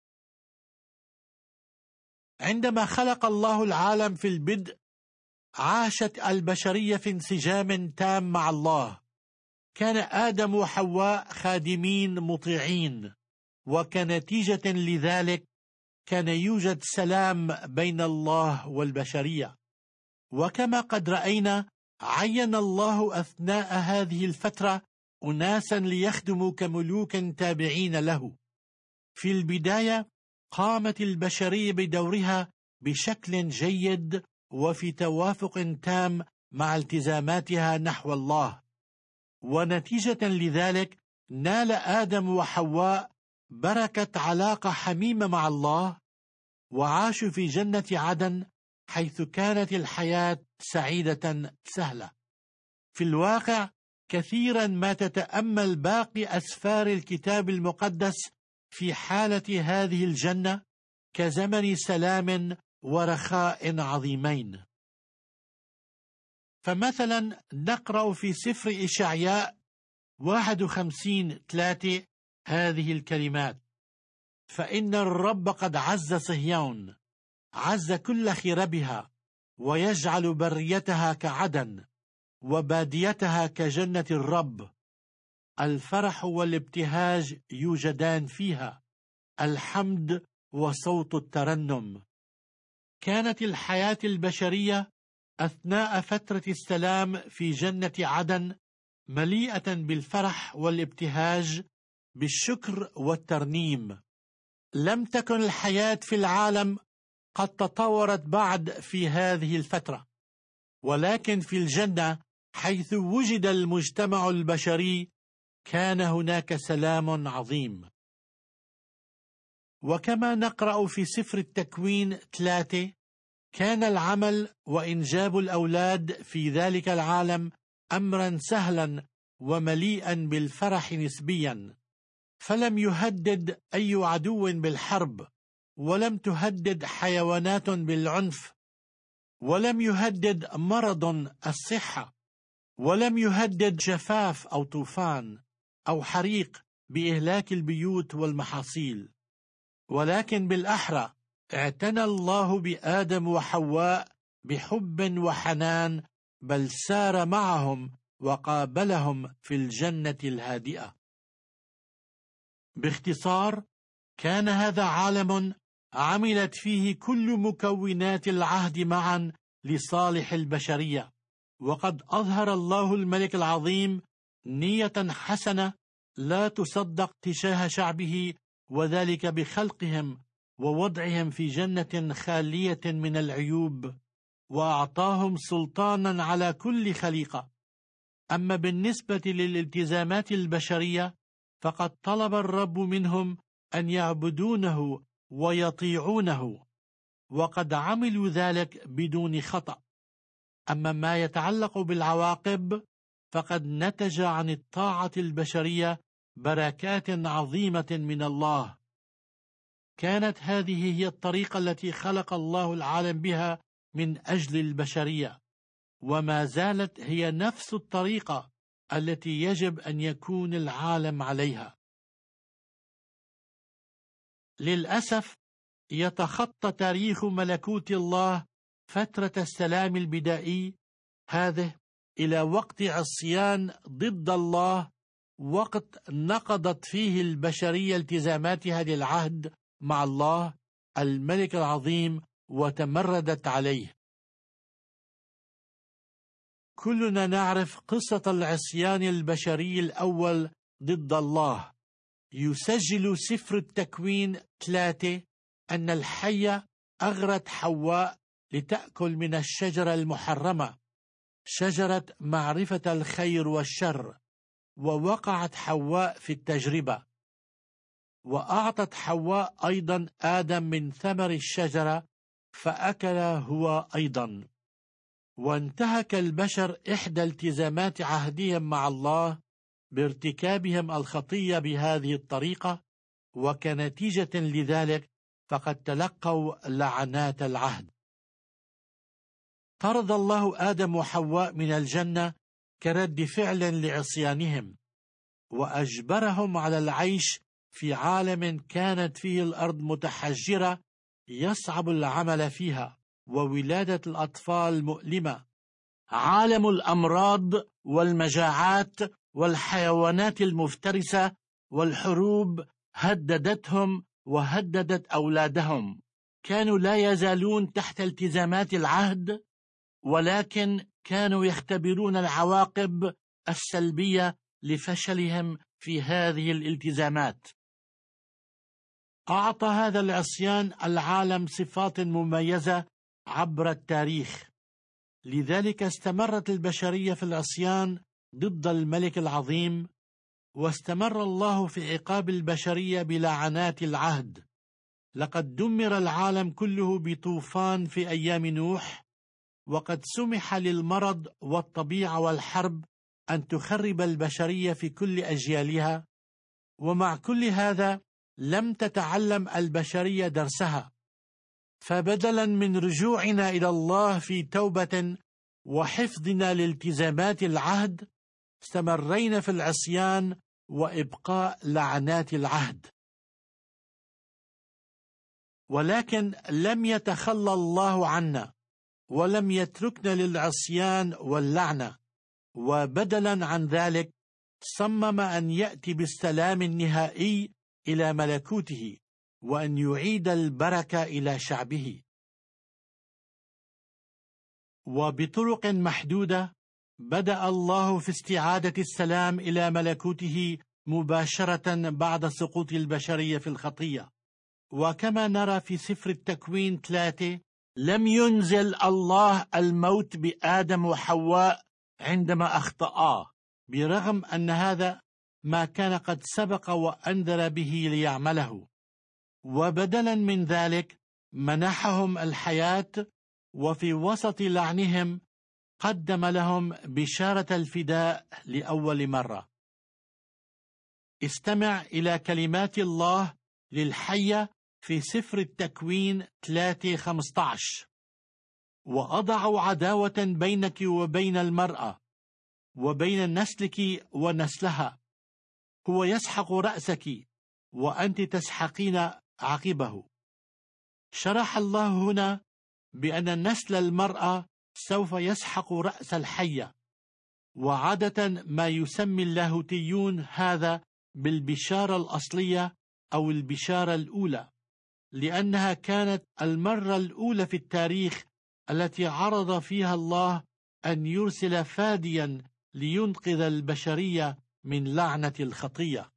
عندما خلق الله العالم في البدء، عاشت البشرية في انسجام تام مع الله. كان آدم وحواء خادمين مطيعين، وكنتيجة لذلك كان يوجد سلام بين الله والبشرية. وكما قد رأينا، عين الله أثناء هذه الفترة أناسا ليخدموا كملوك تابعين له. في البداية قامت البشرية بدورها بشكل جيد وفي توافق تام مع التزاماتها نحو الله، ونتيجة لذلك نال آدم وحواء بركة علاقة حميمة مع الله، وعاشوا في جنة عدن، حيث كانت الحياة سعيدة سهلة. في الواقع كثيرا ما تتأمل باقي أسفار الكتاب المقدس في حالة هذه الجنة كزمن سلام ورخاء عظيمين. فمثلا نقرأ في سفر إشعياء واحد وخمسين ثلاثة هذه الكلمات: فإن الرب قد عز صهيون، عز كل خربها، ويجعل بريتها كعدن وباديتها كجنة الرب. الفرح والابتهاج يوجدان فيها، الحمد وصوت الترنم. كانت الحياة البشرية أثناء فترة السلام في جنة عدن مليئة بالفرح والابتهاج، بالشكر والترنيم. لم تكن الحياة في العالم قد تطورت بعد في هذه الفترة، ولكن في الجنة حيث وجد المجتمع البشري كان هناك سلام عظيم. وكما نقرأ في سفر التكوين ثلاثة: كان العمل وإنجاب الأولاد في ذلك العالم أمرا سهلا ومليئا بالفرح نسبيا، فلم يهدد أي عدو بالحرب، ولم تهدد حيوانات بالعنف، ولم يهدد مرض الصحة، ولم يهدد جفاف أو طوفان أو حريق بإهلاك البيوت والمحاصيل. ولكن بالأحرى اعتنى الله بآدم وحواء بحب وحنان، بل سار معهم وقابلهم في الجنة الهادئة. باختصار، كان هذا عالم عملت فيه كل مكونات العهد معا لصالح البشرية، وقد أظهر الله الملك العظيم نية حسنة لا تصدق تجاه شعبه، وذلك بخلقهم ووضعهم في جنة خالية من العيوب، وأعطاهم سلطانا على كل خليقة. أما بالنسبة للالتزامات البشرية فقد طلب الرب منهم أن يعبدونه ويطيعونه، وقد عملوا ذلك بدون خطأ. أما ما يتعلق بالعواقب فقد نتج عن الطاعة البشرية بركات عظيمة من الله. كانت هذه هي الطريقة التي خلق الله العالم بها من أجل البشرية، وما زالت هي نفس الطريقة التي يجب أن يكون العالم عليها. للأسف يتخطى تاريخ ملكوت الله فترة السلام البدائي هذه إلى وقت عصيان ضد الله، وقت نقضت فيه البشرية التزاماتها للعهد مع الله الملك العظيم وتمردت عليه. كلنا نعرف قصة العصيان البشري الأول ضد الله. يسجل سفر التكوين ثلاثة أن الحية أغرت حواء لتأكل من الشجرة المحرمة، شجرة معرفة الخير والشر، ووقعت حواء في التجربة، وأعطت حواء أيضا آدم من ثمر الشجرة فأكل هو أيضا، وانتهك البشر إحدى التزامات عهدهم مع الله بارتكابهم الخطية بهذه الطريقة، وكنتيجة لذلك فقد تلقوا لعنات العهد. طرد الله آدم وحواء من الجنة كرد فعل لعصيانهم، وأجبرهم على العيش في عالم كانت فيه الأرض متحجرة يصعب العمل فيها، وولادة الأطفال مؤلمة، عالم الأمراض والمجاعات والحيوانات المفترسة والحروب هددتهم وهددت أولادهم. كانوا لا يزالون تحت التزامات العهد، ولكن كانوا يختبرون العواقب السلبية لفشلهم في هذه الالتزامات. أعطى هذا العصيان العالم صفات مميزة عبر التاريخ، لذلك استمرت البشرية في العصيان ضد الملك العظيم، واستمر الله في عقاب البشرية بلعنات العهد. لقد دمر العالم كله بطوفان في أيام نوح، وقد سمح للمرض والطبيعة والحرب أن تخرب البشرية في كل أجيالها، ومع كل هذا لم تتعلم البشرية درسها، فبدلا من رجوعنا إلى الله في توبة وحفظنا لالتزامات العهد، استمرينا في العصيان وإبقاء لعنات العهد. ولكن لم يتخلى الله عنا، ولم يتركنا للعصيان واللعنة، وبدلا عن ذلك صمم أن يأتي بالسلام النهائي إلى ملكوته، وأن يعيد البركة إلى شعبه. وبطرق محدودة بدأ الله في استعادة السلام إلى ملكوته مباشرة بعد سقوط البشرية في الخطية. وكما نرى في سفر التكوين ثلاثة، لم ينزل الله الموت بآدم وحواء عندما أخطأا، برغم أن هذا ما كان قد سبق وأنذر به ليعمله، وبدلا من ذلك منحهم الحياة، وفي وسط لعنهم قدم لهم بشارة الفداء لأول مرة. استمع إلى كلمات الله للحية في سفر التكوين ثلاثة خمسة عشر: وأضع عداوة بينك وبين المرأة وبين نسلك ونسلها، هو يسحق رأسك وأنت تسحقين عقبه. شرح الله هنا بأن نسل المرأة سوف يسحق رأس الحية، وعادة ما يسمي اللاهوتيون هذا بالبشارة الأصلية أو البشارة الأولى، لأنها كانت المرة الأولى في التاريخ التي عرض فيها الله أن يرسل فاديا لينقذ البشرية من لعنة الخطية.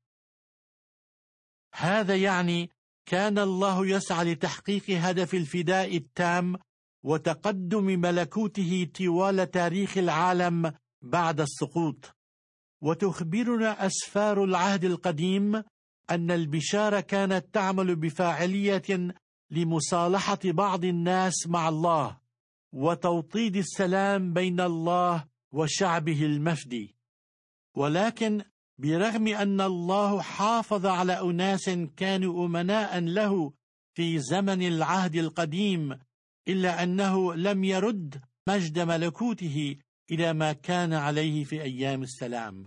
هذا يعني كان الله يسعى لتحقيق هدف الفداء التام وتقدم ملكوته طوال تاريخ العالم بعد السقوط. وتخبرنا أسفار العهد القديم أن البشارة كانت تعمل بفاعلية لمصالحة بعض الناس مع الله وتوطيد السلام بين الله وشعبه المفدي. ولكن برغم أن الله حافظ على أناس كانوا أمناء له في زمن العهد القديم، إلا أنه لم يرد مجد ملكوته إلى ما كان عليه في أيام السلام.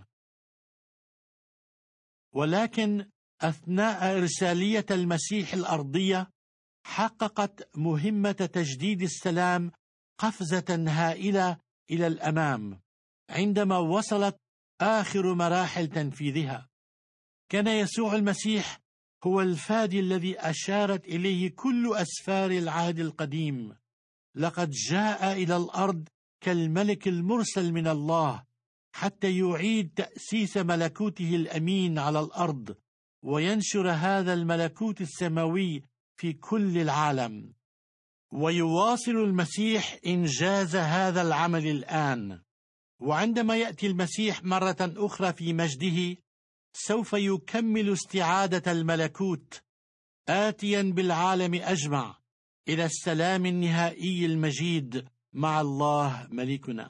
ولكن أثناء إرسالية المسيح الأرضية حققت مهمة تجديد السلام قفزة هائلة إلى الأمام عندما وصلت آخر مراحل تنفيذها. كان يسوع المسيح هو الفادي الذي أشارت إليه كل أسفار العهد القديم. لقد جاء إلى الأرض كالملك المرسل من الله حتى يعيد تأسيس ملكوته الأمين على الأرض وينشر هذا الملكوت السماوي في كل العالم. ويواصل المسيح إنجاز هذا العمل الآن. وعندما يأتي المسيح مرة أخرى في مجده سوف يكمل استعادة الملكوت، آتيا بالعالم أجمع إلى السلام النهائي المجيد مع الله ملكنا.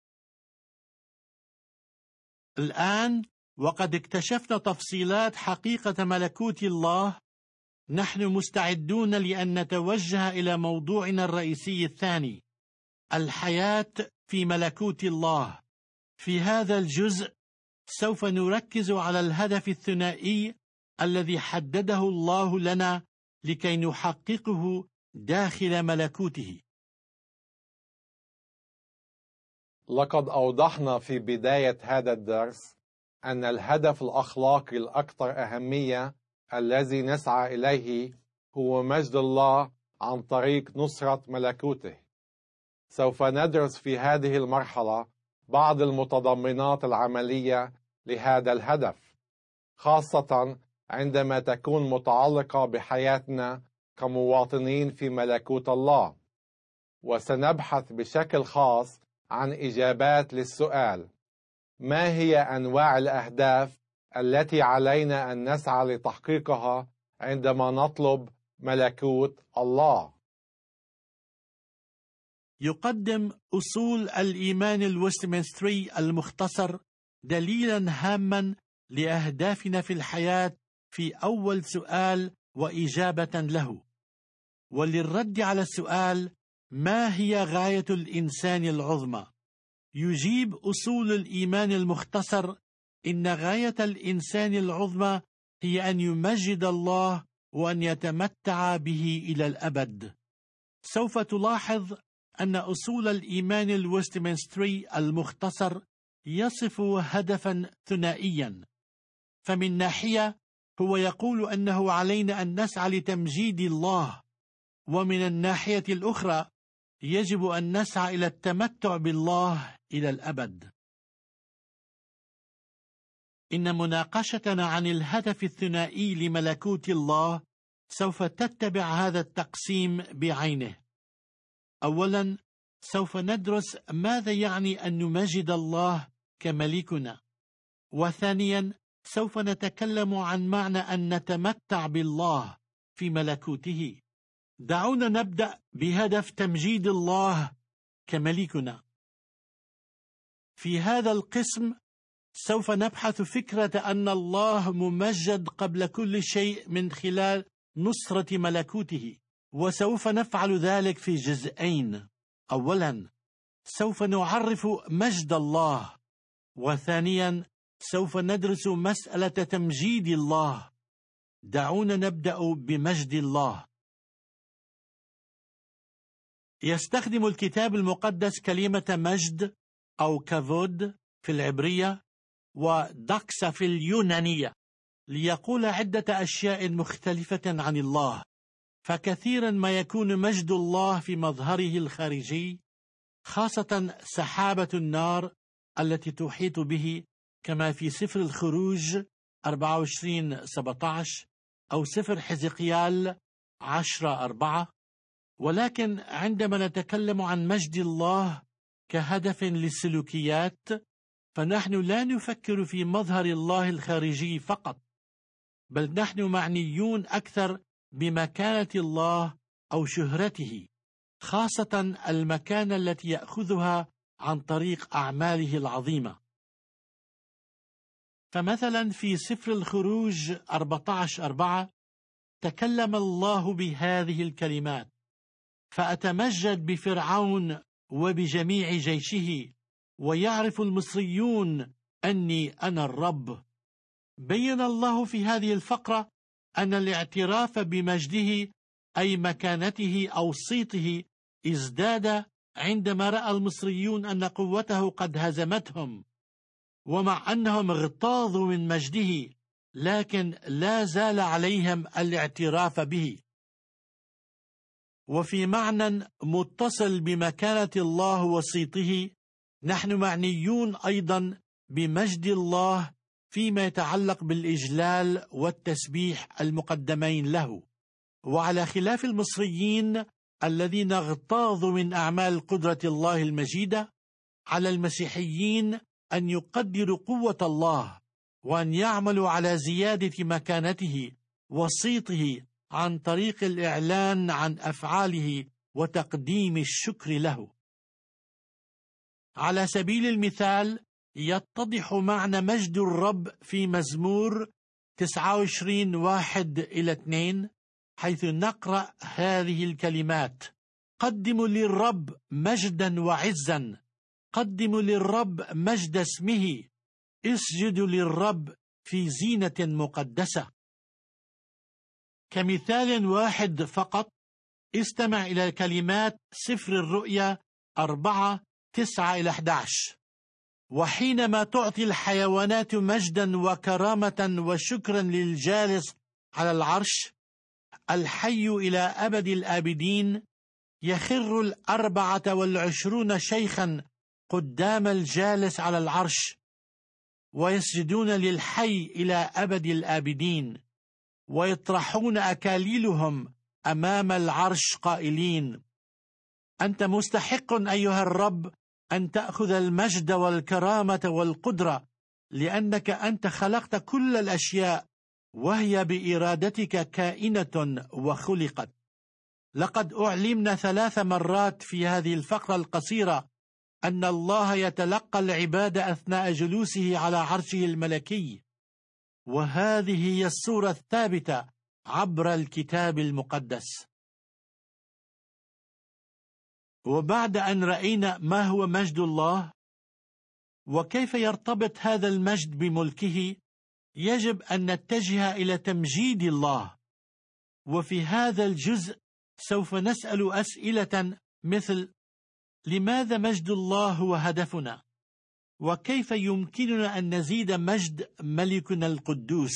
الآن وقد اكتشفنا تفصيلات حقيقة ملكوت الله، نحن مستعدون لأن نتوجه إلى موضوعنا الرئيسي الثاني، الحياة في ملكوت الله. في هذا الجزء سوف نركز على الهدف الثنائي الذي حدده الله لنا لكي نحققه داخل ملكوته. لقد أوضحنا في بداية هذا الدرس أن الهدف الأخلاقي الأكثر أهمية الذي نسعى إليه هو مجد الله عن طريق نصرة ملكوته. سوف ندرس في هذه المرحلة بعض المتضمنات العملية لهذا الهدف، خاصة عندما تكون متعلقة بحياتنا كمواطنين في ملكوت الله. وسنبحث بشكل خاص عن إجابات للسؤال: ما هي أنواع الأهداف التي علينا أن نسعى لتحقيقها عندما نطلب ملكوت الله؟ يقدم أصول الإيمان الوستمنستري المختصر دليلا هاما لأهدافنا في الحياة في أول سؤال وإجابة له. وللرد على السؤال ما هي غاية الإنسان العظمى، يجيب أصول الإيمان المختصر إن غاية الإنسان العظمى هي أن يمجد الله وأن يتمتع به إلى الأبد. سوف تلاحظ أن أصول الإيمان الوستمنستري المختصر يصف هدفا ثنائيا، فمن ناحية هو يقول أنه علينا أن نسعى لتمجيد الله، ومن الناحية الأخرى يجب أن نسعى إلى التمتع بالله إلى الأبد. إن مناقشتنا عن الهدف الثنائي لملكوت الله سوف تتبع هذا التقسيم بعينه. أولا، سوف ندرس ماذا يعني أن نمجد الله كملكنا، وثانيا سوف نتكلم عن معنى أن نتمتع بالله في ملكوته. دعونا نبدأ بهدف تمجيد الله كملكنا. في هذا القسم سوف نبحث فكرة أن الله ممجد قبل كل شيء من خلال نصرة ملكوته، وسوف نفعل ذلك في جزئين. أولا، سوف نعرف مجد الله، وثانيا سوف ندرس مسألة تمجيد الله. دعونا نبدأ بمجد الله. يستخدم الكتاب المقدس كلمة مجد أو كافود في العبرية وداكسا في اليونانية ليقول عدة أشياء مختلفة عن الله. فكثيرا ما يكون مجد الله في مظهره الخارجي، خاصة سحابة النار التي تحيط به، كما في سفر الخروج أربعة وعشرين سبعة عشر أو سفر حزقيال عشرة أربعة. ولكن عندما نتكلم عن مجد الله كهدف للسلوكيات، فنحن لا نفكر في مظهر الله الخارجي فقط، بل نحن معنيون أكثر بمكانة الله أو شهرته، خاصة المكانة التي يأخذها عن طريق أعماله العظيمة. فمثلا في سفر الخروج أربعة عشر أربعة تكلم الله بهذه الكلمات: فأتمجد بفرعون وبجميع جيشه، ويعرف المصريون أني أنا الرب. بين الله في هذه الفقرة أن الاعتراف بمجده أي مكانته أو صيته ازداد عندما رأى المصريون أن قوته قد هزمتهم، ومع أنهم اغتاظوا من مجده لكن لا زال عليهم الاعتراف به. وفي معنى متصل بمكانة الله وصيته، نحن معنيون أيضا بمجد الله فيما يتعلق بالإجلال والتسبيح المقدمين له. وعلى خلاف المصريين الذين اغتاظوا من أعمال قدرة الله المجيدة، على المسيحيين أن يقدروا قوة الله وأن يعملوا على زيادة مكانته وصيته عن طريق الإعلان عن أفعاله وتقديم الشكر له. على سبيل المثال يتضح معنى مجد الرب في مزمور تسعة وعشرين واحد إلى اثنين، حيث نقرأ هذه الكلمات: قدموا للرب مجدا وعزا، قدموا للرب مجد اسمه، اسجدوا للرب في زينة مقدسة. كمثال واحد فقط، استمع إلى كلمات سفر الرؤيا أربعة تسعة إلى أحد عشر: وحينما تعطي الحيوانات مجدا وكرامة وشكرا للجالس على العرش الحي إلى أبد الآبدين، يخر الأربعة والعشرون شيخا قدام الجالس على العرش ويسجدون للحي إلى أبد الآبدين، ويطرحون أكاليلهم أمام العرش قائلين: أنت مستحق أيها الرب أن تأخذ المجد والكرامة والقدرة، لأنك أنت خلقت كل الأشياء وهي بإرادتك كائنة وخلقت. لقد أعلمنا ثلاث مرات في هذه الفقرة القصيرة أن الله يتلقى العبادة أثناء جلوسه على عرشه الملكي، وهذه هي الصورة الثابتة عبر الكتاب المقدس. وبعد أن رأينا ما هو مجد الله وكيف يرتبط هذا المجد بملكه، يجب أن نتجه إلى تمجيد الله. وفي هذا الجزء سوف نسأل أسئلة مثل: لماذا مجد الله هو هدفنا؟ وكيف يمكننا أن نزيد مجد ملكنا القدوس؟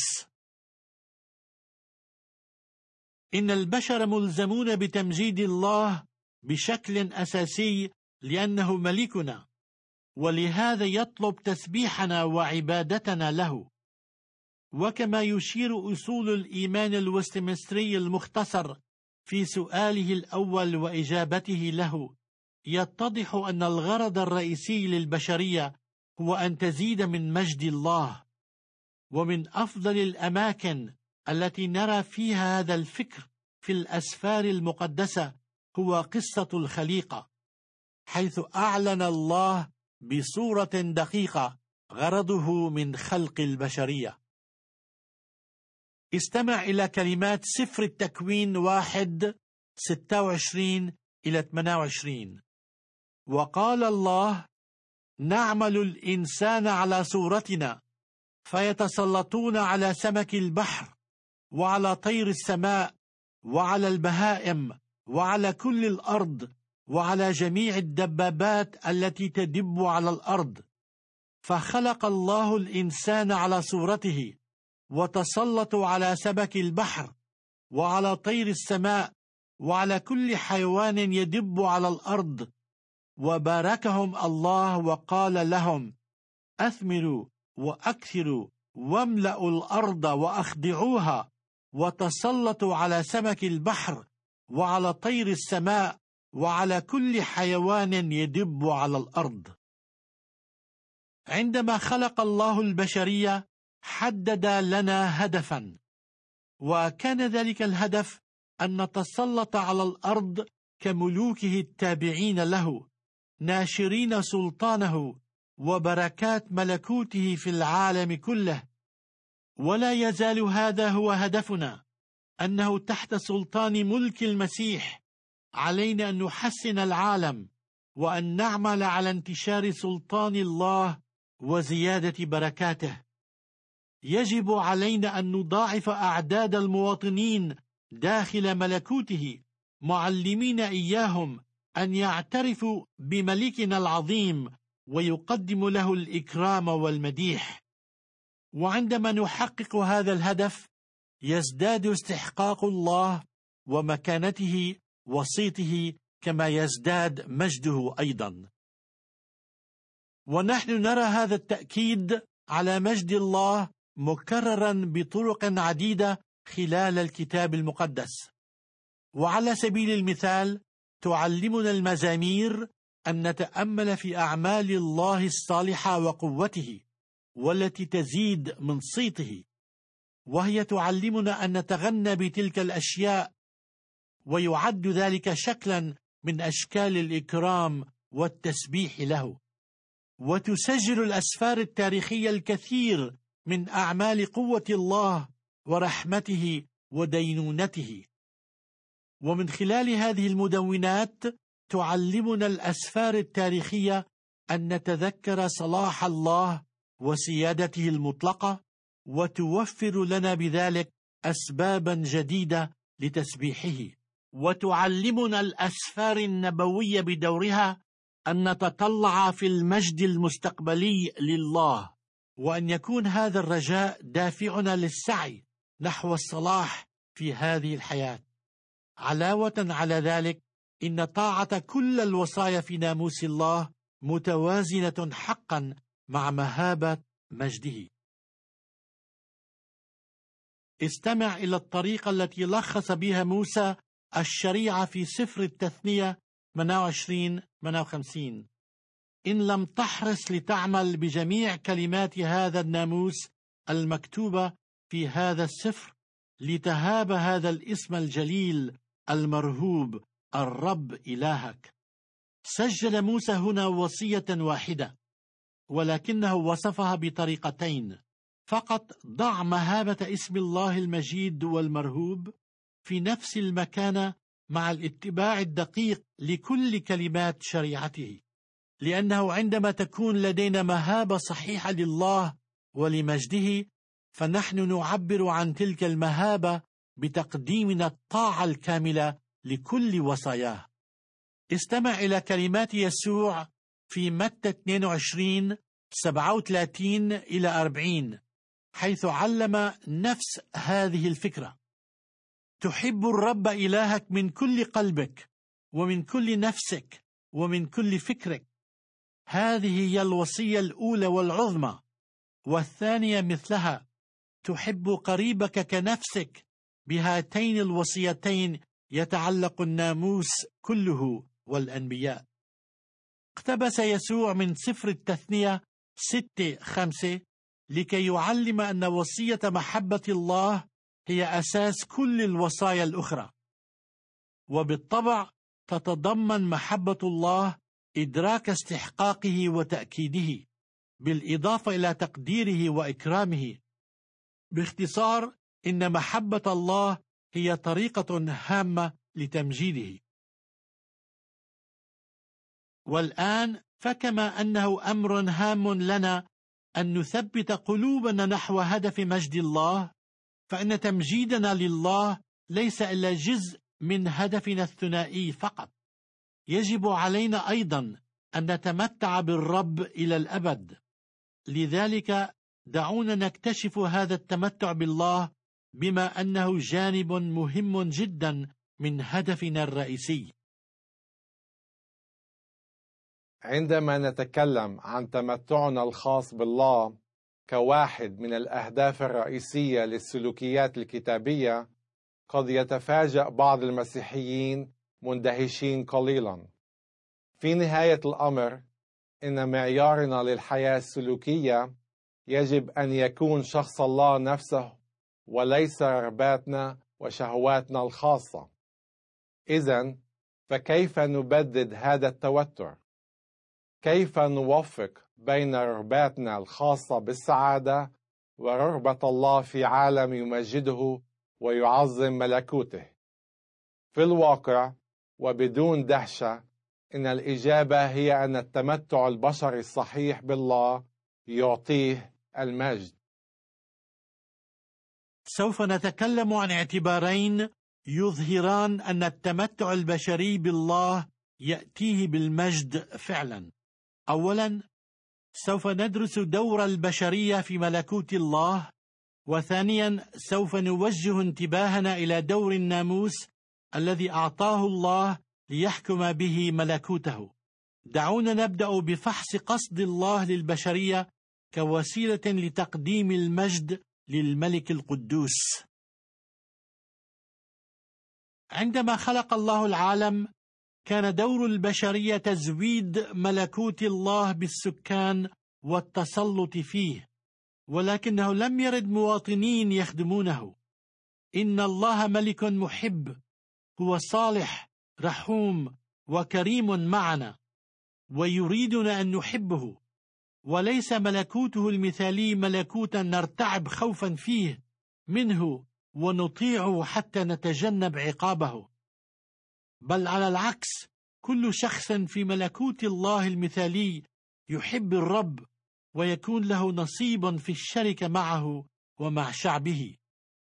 إن البشر ملزمون بتمجيد الله بشكل أساسي لأنه ملكنا، ولهذا يطلب تسبيحنا وعبادتنا له. وكما يشير أصول الإيمان الوستمنستري المختصر في سؤاله الأول وإجابته له، يتضح أن الغرض الرئيسي للبشرية هو أن تزيد من مجد الله. ومن أفضل الأماكن التي نرى فيها هذا الفكر في الأسفار المقدسة هو قصة الخليقة، حيث أعلن الله بصورة دقيقة غرضه من خلق البشرية. استمع إلى كلمات سفر التكوين واحد ستة وعشرين إلى ثمانية وعشرين: وقال الله: نعمل الإنسان على صورتنا، فيتسلطون على سمك البحر وعلى طير السماء وعلى البهائم وعلى كل الأرض وعلى جميع الدبابات التي تدب على الأرض. فخلق الله الإنسان على صورته، وتسلطوا على سمك البحر وعلى طير السماء وعلى كل حيوان يدب على الأرض. وباركهم الله وقال لهم: أثمروا وأكثروا واملأوا الأرض وأخضعوها، وتسلطوا على سمك البحر وعلى طير السماء وعلى كل حيوان يدب على الأرض. عندما خلق الله البشرية حدد لنا هدفا، وكان ذلك الهدف أن نتسلط على الأرض كملوكه التابعين له، ناشرين سلطانه وبركات ملكوته في العالم كله. ولا يزال هذا هو هدفنا، أنه تحت سلطان ملك المسيح علينا أن نحسن العالم وأن نعمل على انتشار سلطان الله وزيادة بركاته. يجب علينا أن نضاعف أعداد المواطنين داخل ملكوته، معلمين إياهم أن يعترفوا بملكنا العظيم ويقدموا له الإكرام والمديح. وعندما نحقق هذا الهدف يزداد استحقاق الله ومكانته وصيته، كما يزداد مجده أيضا. ونحن نرى هذا التأكيد على مجد الله مكررا بطرق عديدة خلال الكتاب المقدس. وعلى سبيل المثال تعلمنا المزامير أن نتأمل في أعمال الله الصالحة وقوته والتي تزيد من صيته، وهي تعلمنا أن نتغنى بتلك الأشياء، ويعد ذلك شكلا من أشكال الإكرام والتسبيح له. وتسجل الأسفار التاريخية الكثير من أعمال قوة الله ورحمته ودينونته، ومن خلال هذه المدونات تعلمنا الأسفار التاريخية أن نتذكر صلاح الله وسيادته المطلقة، وتوفر لنا بذلك أسبابا جديدة لتسبيحه. وتعلمنا الأسفار النبوية بدورها أن نتطلع في المجد المستقبلي لله، وأن يكون هذا الرجاء دافعنا للسعي نحو الصلاح في هذه الحياة. علاوة على ذلك، إن طاعة كل الوصايا في ناموس الله متوازنة حقا مع مهابة مجده. استمع إلى الطريقة التي لخص بها موسى الشريعة في سفر التثنية ثمانية وعشرين ثمانية وخمسين: إن لم تحرص لتعمل بجميع كلمات هذا الناموس المكتوبة في هذا السفر لتهاب هذا الاسم الجليل المرهوب الرب إلهك. سجل موسى هنا وصية واحدة، ولكنه وصفها بطريقتين فقط: ضع مهابة اسم الله المجيد والمرهوب في نفس المكان مع الاتباع الدقيق لكل كلمات شريعته، لأنه عندما تكون لدينا مهابة صحيحة لله ولمجده، فنحن نعبر عن تلك المهابة بتقديمنا الطاعة الكاملة لكل وصاياه. استمع إلى كلمات يسوع في متى اثنين وعشرين سبعة وثلاثين إلى أربعين، حيث علم نفس هذه الفكرة: تحب الرب إلهك من كل قلبك ومن كل نفسك ومن كل فكرك. هذه هي الوصية الأولى والعظمى، والثانية مثلها: تحب قريبك كنفسك. بهاتين الوصيتين يتعلق الناموس كله والأنبياء. اقتبس يسوع من سفر التثنية ستة خمسة لكي يعلم أن وصية محبة الله هي أساس كل الوصايا الأخرى، وبالطبع تتضمن محبة الله إدراك استحقاقه وتأكيده، بالإضافة إلى تقديره وإكرامه. باختصار، إن محبة الله هي طريقة هامة لتمجيده. والآن فكما أنه أمر هام لنا أن نثبت قلوبنا نحو هدف مجد الله، فإن تمجيدنا لله ليس إلا جزء من هدفنا الثنائي فقط. يجب علينا أيضا أن نتمتع بالرب إلى الأبد. لذلك دعونا نكتشف هذا التمتع بالله بما أنه جانب مهم جدا من هدفنا الرئيسي. عندما نتكلم عن تمتعنا الخاص بالله كواحد من الأهداف الرئيسية للسلوكيات الكتابية، قد يتفاجأ بعض المسيحيين مندهشين قليلا. في نهاية الأمر، إن معيارنا للحياة السلوكية يجب أن يكون شخص الله نفسه وليس رغباتنا وشهواتنا الخاصة. إذن فكيف نبدد هذا التوتر؟ كيف نوفق بين رغباتنا الخاصة بالسعادة ورغبة الله في عالم يمجده ويعظم ملكوته؟ في الواقع وبدون دهشة، إن الإجابة هي أن التمتع البشري الصحيح بالله يعطيه المجد. سوف نتكلم عن اعتبارين يظهران أن التمتع البشري بالله يأتيه بالمجد فعلا. أولا، سوف ندرس دور البشرية في ملكوت الله، وثانيا سوف نوجه انتباهنا إلى دور الناموس الذي أعطاه الله ليحكم به ملكوته. دعونا نبدأ بفحص قصد الله للبشرية كوسيلة لتقديم المجد للملك القدوس. عندما خلق الله العالم كان دور البشرية تزويد ملكوت الله بالسكان والتسلط فيه، ولكنه لم يرد مواطنين يخدمونه. إن الله ملك محب، هو صالح رحوم وكريم معنا، ويريدنا أن نحبه، وليس ملكوته المثالي ملكوتا نرتعب خوفا فيه منه ونطيعه حتى نتجنب عقابه، بل على العكس، كل شخص في ملكوت الله المثالي يحب الرب ويكون له نصيب في الشركة معه ومع شعبه.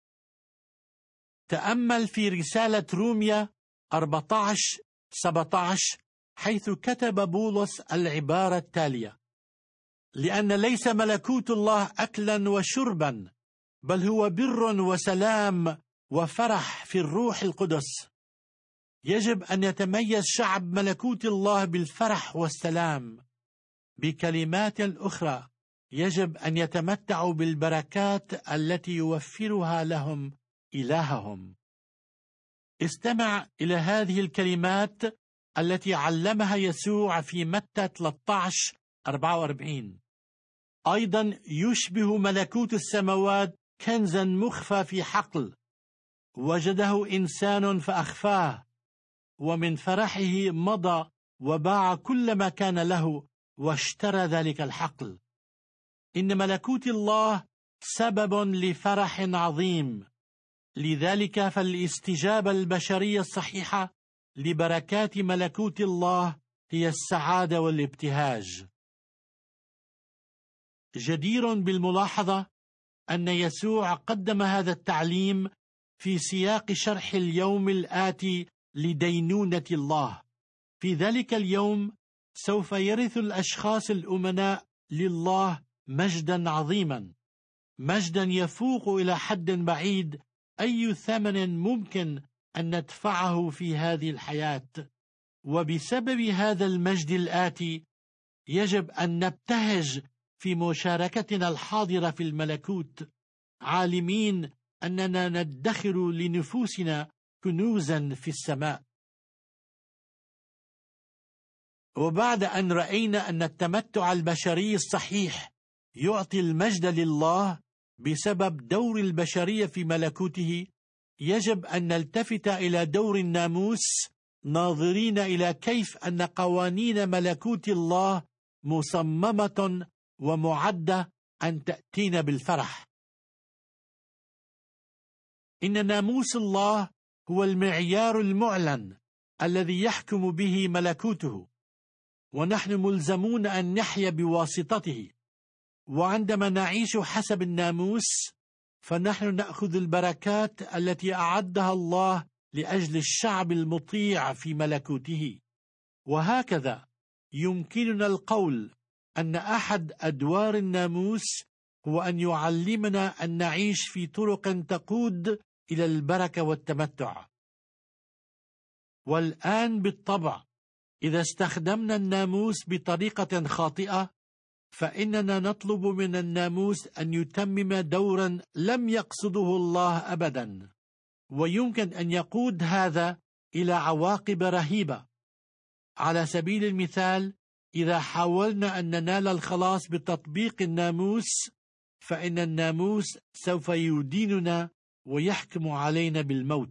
تأمل في رسالة روميا أربعة عشر سبعة عشر، حيث كتب بولس العبارة التالية: لأن ليس ملكوت الله أكلا وشربا، بل هو بر وسلام وفرح في الروح القدس. يجب أن يتميز شعب ملكوت الله بالفرح والسلام. بكلمات أخرى، يجب أن يتمتعوا بالبركات التي يوفرها لهم إلههم. استمع إلى هذه الكلمات التي علمها يسوع في متى ثلاثة عشر أربعة وأربعين: أيضا يشبه ملكوت السماوات كنزا مخفى في حقل، وجده إنسان فأخفاه، ومن فرحه مضى وباع كل ما كان له واشترى ذلك الحقل. إن ملكوت الله سبب لفرح عظيم، لذلك فالاستجابة البشرية الصحيحة لبركات ملكوت الله هي السعادة والابتهاج. جدير بالملاحظة أن يسوع قدم هذا التعليم في سياق شرح اليوم الآتي لدينونة الله. في ذلك اليوم سوف يرث الأشخاص الأمناء لله مجدا عظيما، مجدا يفوق إلى حد بعيد أي ثمن ممكن أن ندفعه في هذه الحياة. وبسبب هذا المجد الآتي يجب أن نبتهج في مشاركتنا الحاضرة في الملكوت، عالمين أننا ندخر لنفوسنا كنوزا في السماء. وبعد أن رأينا أن التمتع البشري الصحيح يعطي المجد لله بسبب دور البشرية في ملكوته، يجب أن نلتفت إلى دور الناموس، ناظرين إلى كيف أن قوانين ملكوت الله مصممة ومعدة أن تأتينا بالفرح. إن ناموس الله هو المعيار المعلن الذي يحكم به ملكوته، ونحن ملزمون أن نحيا بواسطته. وعندما نعيش حسب الناموس فنحن نأخذ البركات التي أعدها الله لأجل الشعب المطيع في ملكوته. وهكذا يمكننا القول أن أحد أدوار الناموس هو أن يعلمنا أن نعيش في طرق تقود إلى البركة والتمتع. والآن بالطبع إذا استخدمنا الناموس بطريقة خاطئة فإننا نطلب من الناموس أن يتمم دورا لم يقصده الله أبدا، ويمكن أن يقود هذا إلى عواقب رهيبة. على سبيل المثال، إذا حاولنا أن ننال الخلاص بتطبيق الناموس فإن الناموس سوف يديننا ويحكم علينا بالموت.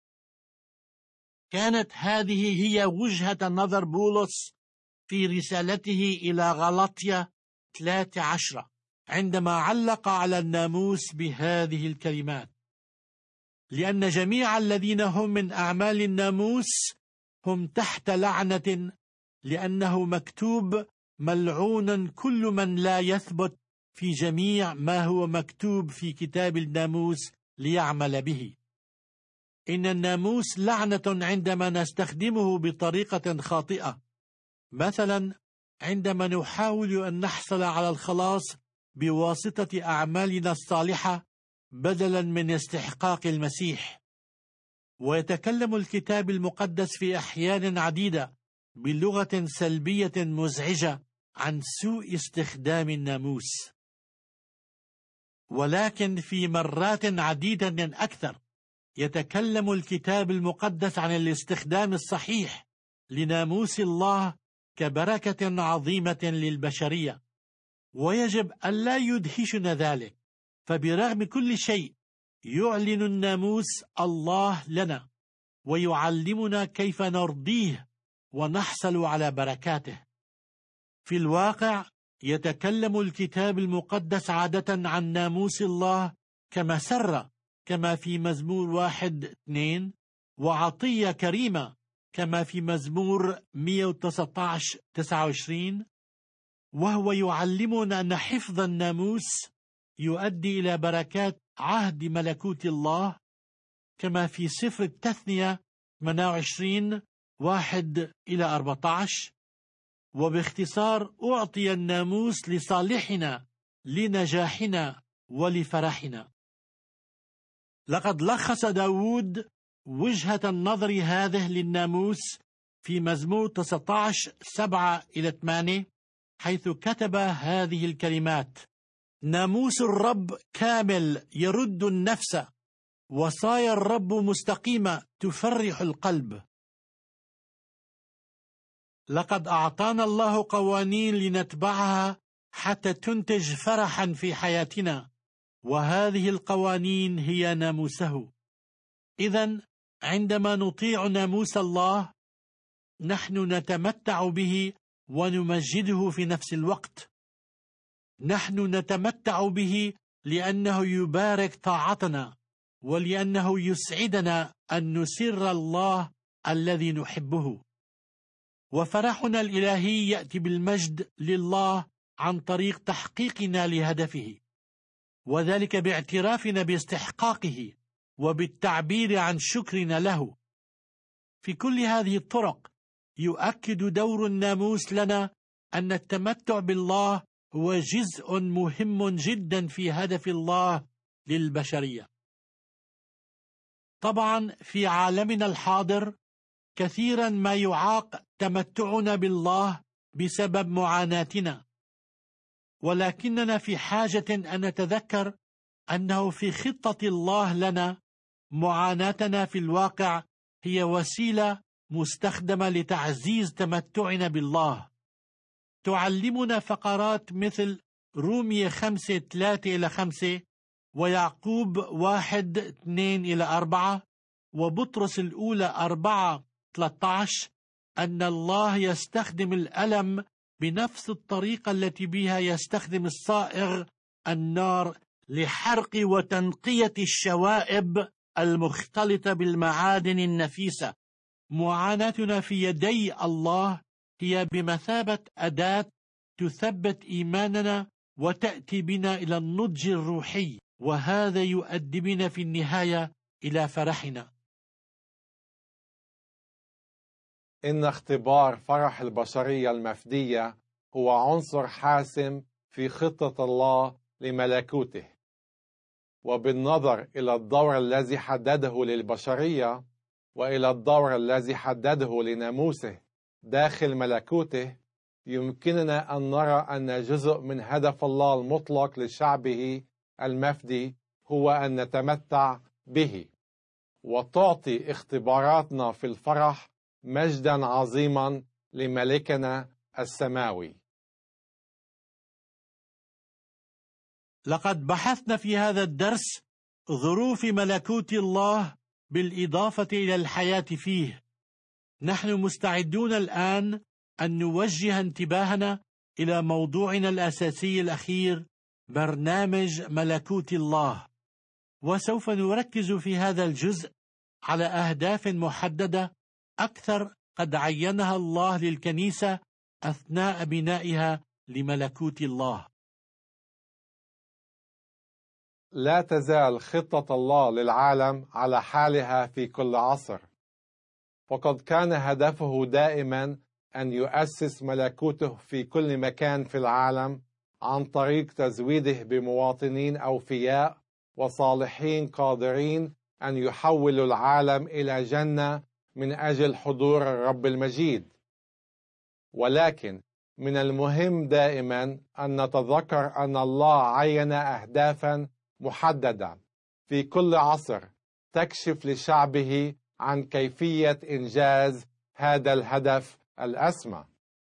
كانت هذه هي وجهة نظر بولس في رسالته إلى غلاطيا ثلاثة عشر عندما علق على الناموس بهذه الكلمات: لأن جميع الذين هم من أعمال الناموس هم تحت لعنة، لأنه مكتوب: ملعون كل من لا يثبت في جميع ما هو مكتوب في كتاب الناموس ليعمل به. إن الناموس لعنة عندما نستخدمه بطريقة خاطئة، مثلا عندما نحاول أن نحصل على الخلاص بواسطة أعمالنا الصالحة بدلا من استحقاق المسيح. ويتكلم الكتاب المقدس في أحيان عديدة بلغة سلبية مزعجة عن سوء استخدام الناموس، ولكن في مرات عديدة أكثر يتكلم الكتاب المقدس عن الاستخدام الصحيح لناموس الله كبركة عظيمة للبشرية، ويجب ألا يدهشنا ذلك، فبرغم كل شيء يعلن الناموس الله لنا ويعلمنا كيف نرضيه ونحصل على بركاته. في الواقع يتكلم الكتاب المقدس عادة عن ناموس الله كمسرة، كما في مزمور واحد اثنين، وعطية كريمة كما في مزمور مئة وتسعة عشر تسعة وعشرين، وهو يعلمنا أن حفظ الناموس يؤدي إلى بركات عهد ملكوت الله، كما في سفر التثنية ثمانية وعشرين واحد إلى أربعة عشر. وباختصار أعطي الناموس لصالحنا، لنجاحنا ولفرحنا. لقد لخص داود وجهة النظر هذه للناموس في مزمور تسعة عشر سبعة إلى ثمانية، حيث كتب هذه الكلمات: ناموس الرب كامل يرد النفس، وصايا الرب مستقيمة تفرح القلب. لقد أعطانا الله قوانين لنتبعها حتى تنتج فرحا في حياتنا، وهذه القوانين هي ناموسه. إذن عندما نطيع ناموس الله نحن نتمتع به ونمجده في نفس الوقت. نحن نتمتع به لأنه يبارك طاعتنا، ولأنه يسعدنا أن نسر الله الذي نحبه. وفرحنا الإلهي يأتي بالمجد لله عن طريق تحقيقنا لهدفه، وذلك باعترافنا باستحقاقه وبالتعبير عن شكرنا له. في كل هذه الطرق يؤكد دور الناموس لنا أن التمتع بالله هو جزء مهم جدا في هدف الله للبشرية. طبعا في عالمنا الحاضر كثيرا ما يعاق تمتعنا بالله بسبب معاناتنا، ولكننا في حاجة أن نتذكر أنه في خطة الله لنا معاناتنا في الواقع هي وسيلة مستخدمة لتعزيز تمتعنا بالله. تعلمنا فقرات مثل رومية خمسة ثلاثة إلى خمسة، ويعقوب واحد اثنين إلى أربعة، وبطرس الأولى أربعة ثلاثة عشر أن الله يستخدم الألم بنفس الطريقة التي بها يستخدم الصائغ النار لحرق وتنقية الشوائب المختلطة بالمعادن النفيسة. معاناتنا في يدي الله هي بمثابة أداة تثبت إيماننا وتأتي بنا إلى النضج الروحي، وهذا يؤدي بنا في النهاية إلى فرحنا. إن اختبار فرح البشرية المفدية هو عنصر حاسم في خطة الله لملكوته، وبالنظر إلى الدور الذي حدده للبشرية وإلى الدور الذي حدده لناموسه داخل ملكوته، يمكننا أن نرى أن جزء من هدف الله المطلق لشعبه المفدي هو أن نتمتع به، وتعطي اختباراتنا في الفرح مجدا عظيما لملكنا السماوي. لقد بحثنا في هذا الدرس ظروف ملكوت الله بالإضافة إلى الحياة فيه. نحن مستعدون الآن أن نوجه انتباهنا إلى موضوعنا الأساسي الأخير، برنامج ملكوت الله، وسوف نركز في هذا الجزء على أهداف محددة أكثر قد عينها الله للكنيسة أثناء بنائها لملكوت الله. لا تزال خطة الله للعالم على حالها في كل عصر، وقد كان هدفه دائما أن يؤسس ملكوته في كل مكان في العالم عن طريق تزويده بمواطنين أوفياء وصالحين قادرين أن يحولوا العالم إلى جنة من أجل حضور الرب المجيد. ولكن من المهم دائما أن نتذكر أن الله عين أهدافا محددة في كل عصر تكشف لشعبه عن كيفية إنجاز هذا الهدف الأسمى.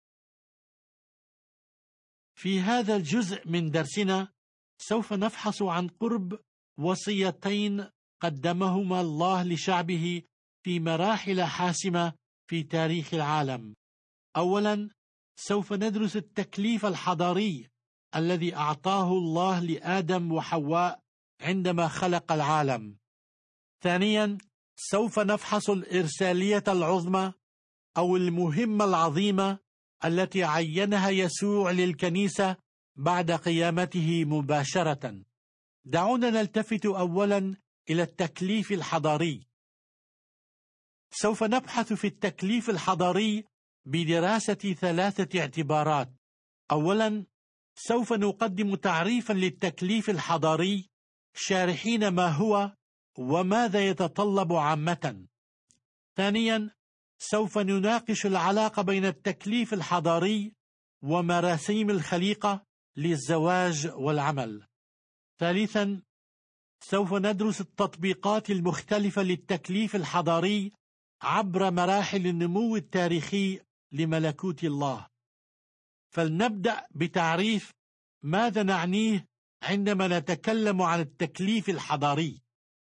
في هذا الجزء من درسنا سوف نفحص عن قرب وصيتين قدمهما الله لشعبه في مراحل حاسمة في تاريخ العالم. أولا، سوف ندرس التكليف الحضاري الذي أعطاه الله لآدم وحواء عندما خلق العالم. ثانيا، سوف نفحص الإرسالية العظمى أو المهمة العظيمة التي عينها يسوع للكنيسة بعد قيامته مباشرة. دعونا نلتفت أولا إلى التكليف الحضاري. سوف نبحث في التكليف الحضاري بدراسة ثلاثة اعتبارات. أولا، سوف نقدم تعريفا للتكليف الحضاري شارحين ما هو وماذا يتطلب عامة. ثانيا، سوف نناقش العلاقة بين التكليف الحضاري ومراسيم الخليقة للزواج والعمل. ثالثا، سوف ندرس التطبيقات المختلفة للتكليف الحضاري عبر مراحل النمو التاريخي لملكوت الله. فلنبدأ بتعريف ماذا نعنيه عندما نتكلم عن التكليف الحضاري.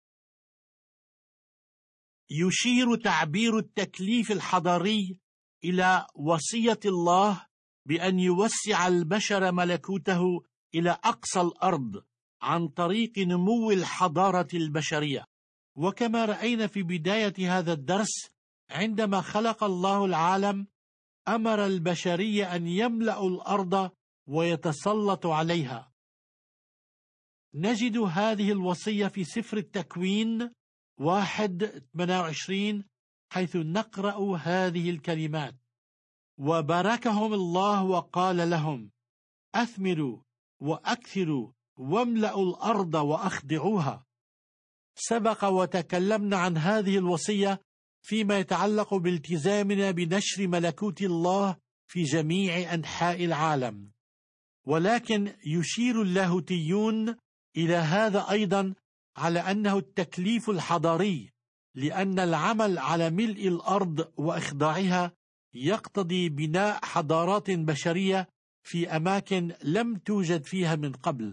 يشير تعبير التكليف الحضاري إلى وصية الله بأن يوسع البشر ملكوته إلى أقصى الأرض عن طريق نمو الحضارة البشرية. وكما رأينا في بداية هذا الدرس، عندما خلق الله العالم أمر البشرية أن يملأوا الأرض ويتسلطوا عليها. نجد هذه الوصية في سفر التكوين واحد ثمانية وعشرين، حيث نقرأ هذه الكلمات: وباركهم الله وقال لهم أثمروا وأكثروا واملأوا الأرض وأخضعوها. سبق وتكلمنا عن هذه الوصية فيما يتعلق بالتزامنا بنشر ملكوت الله في جميع أنحاء العالم. ولكن يشير اللاهوتيون إلى هذا أيضا على أنه التكليف الحضاري، لأن العمل على ملء الأرض وإخضاعها يقتضي بناء حضارات بشرية في أماكن لم توجد فيها من قبل.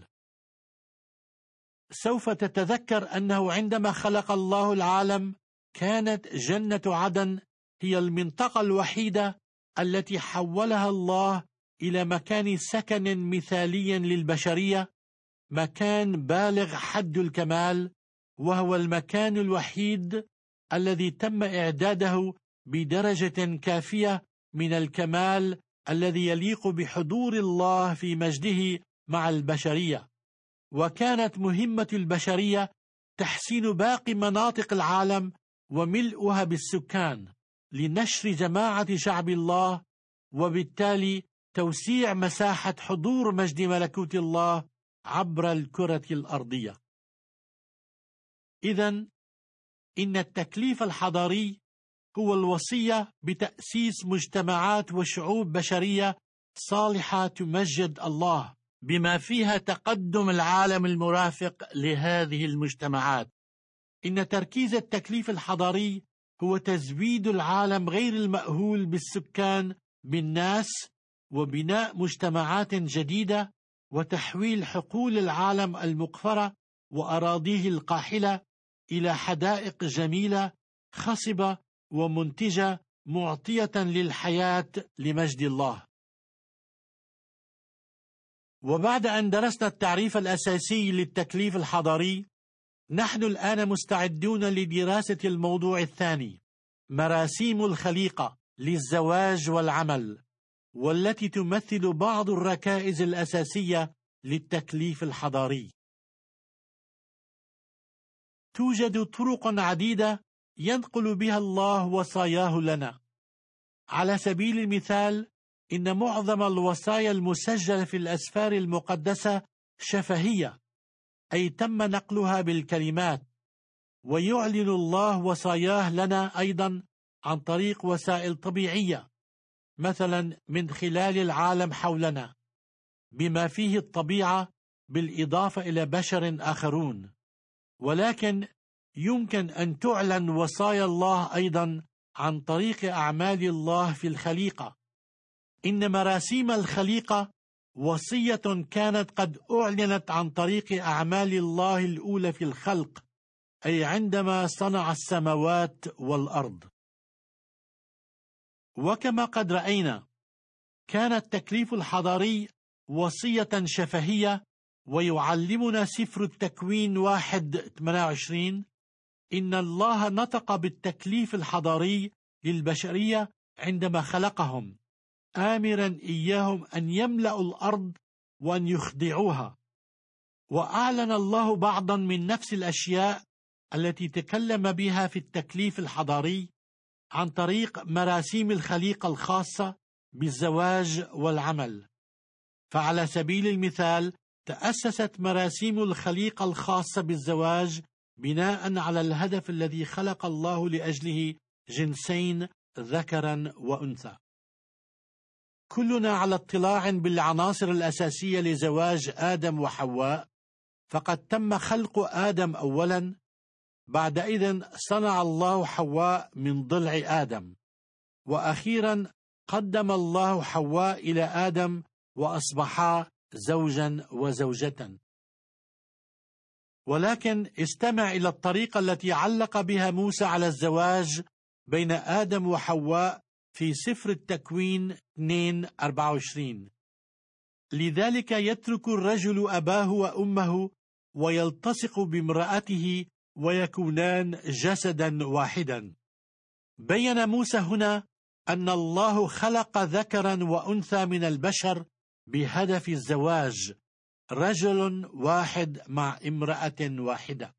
سوف تتذكر أنه عندما خلق الله العالم كانت جنة عدن هي المنطقة الوحيدة التي حولها الله إلى مكان سكن مثالي للبشرية، مكان بالغ حد الكمال، وهو المكان الوحيد الذي تم إعداده بدرجة كافية من الكمال الذي يليق بحضور الله في مجده مع البشرية. وكانت مهمة البشرية تحسين باقي مناطق العالم وملؤها بالسكان لنشر جماعة شعب الله، وبالتالي توسيع مساحة حضور مجد ملكوت الله عبر الكرة الأرضية. إذن إن التكليف الحضاري هو الوصية بتأسيس مجتمعات وشعوب بشرية صالحة تمجد الله، بما فيها تقدم العالم المرافق لهذه المجتمعات. إن تركيز التكليف الحضاري هو تزويد العالم غير المأهول بالسكان بالناس، وبناء مجتمعات جديدة، وتحويل حقول العالم المقفرة وأراضيه القاحلة إلى حدائق جميلة خصبة ومنتجة معطية للحياة لمجد الله. وبعد أن درسنا التعريف الأساسي للتكليف الحضاري، نحن الآن مستعدون لدراسة الموضوع الثاني، مراسيم الخليقة للزواج والعمل، والتي تمثل بعض الركائز الأساسية للتكليف الحضاري. توجد طرق عديدة ينقل بها الله وصاياه لنا. على سبيل المثال، إن معظم الوصايا المسجلة في الأسفار المقدسة شفهية، أي تم نقلها بالكلمات، ويعلن الله وصاياه لنا أيضا عن طريق وسائل طبيعية، مثلا من خلال العالم حولنا بما فيه الطبيعة، بالإضافة إلى بشر آخرون. ولكن يمكن أن تعلن وصايا الله أيضا عن طريق أعمال الله في الخليقة. إن مراسيم الخليقة وصية كانت قد أعلنت عن طريق أعمال الله الأولى في الخلق، أي عندما صنع السماوات والأرض. وكما قد رأينا، كان التكليف الحضاري وصية شفهية، ويعلمنا سفر التكوين واحد ثمانية وعشرين إن الله نطق بالتكليف الحضاري للبشرية عندما خلقهم، آمرا إياهم أن يملأوا الأرض وأن يخضعوها. وأعلن الله بعضا من نفس الأشياء التي تكلم بها في التكليف الحضاري عن طريق مراسيم الخليقة الخاصة بالزواج والعمل. فعلى سبيل المثال، تأسست مراسيم الخليقة الخاصة بالزواج بناء على الهدف الذي خلق الله لأجله جنسين ذكرا وأنثى. كلنا على اطلاع بالعناصر الأساسية لزواج آدم وحواء، فقد تم خلق آدم أولا، بعدئذ صنع الله حواء من ضلع آدم، وأخيرا قدم الله حواء إلى آدم وأصبحا زوجا وزوجة. ولكن استمع إلى الطريقة التي علق بها موسى على الزواج بين آدم وحواء في سفر التكوين اثنين أربعة وعشرين: لذلك يترك الرجل أباه وأمه ويلتصق بامرأته ويكونان جسدا واحدا. بين موسى هنا أن الله خلق ذكرا وأنثى من البشر بهدف الزواج، رجل واحد مع امرأة واحدة.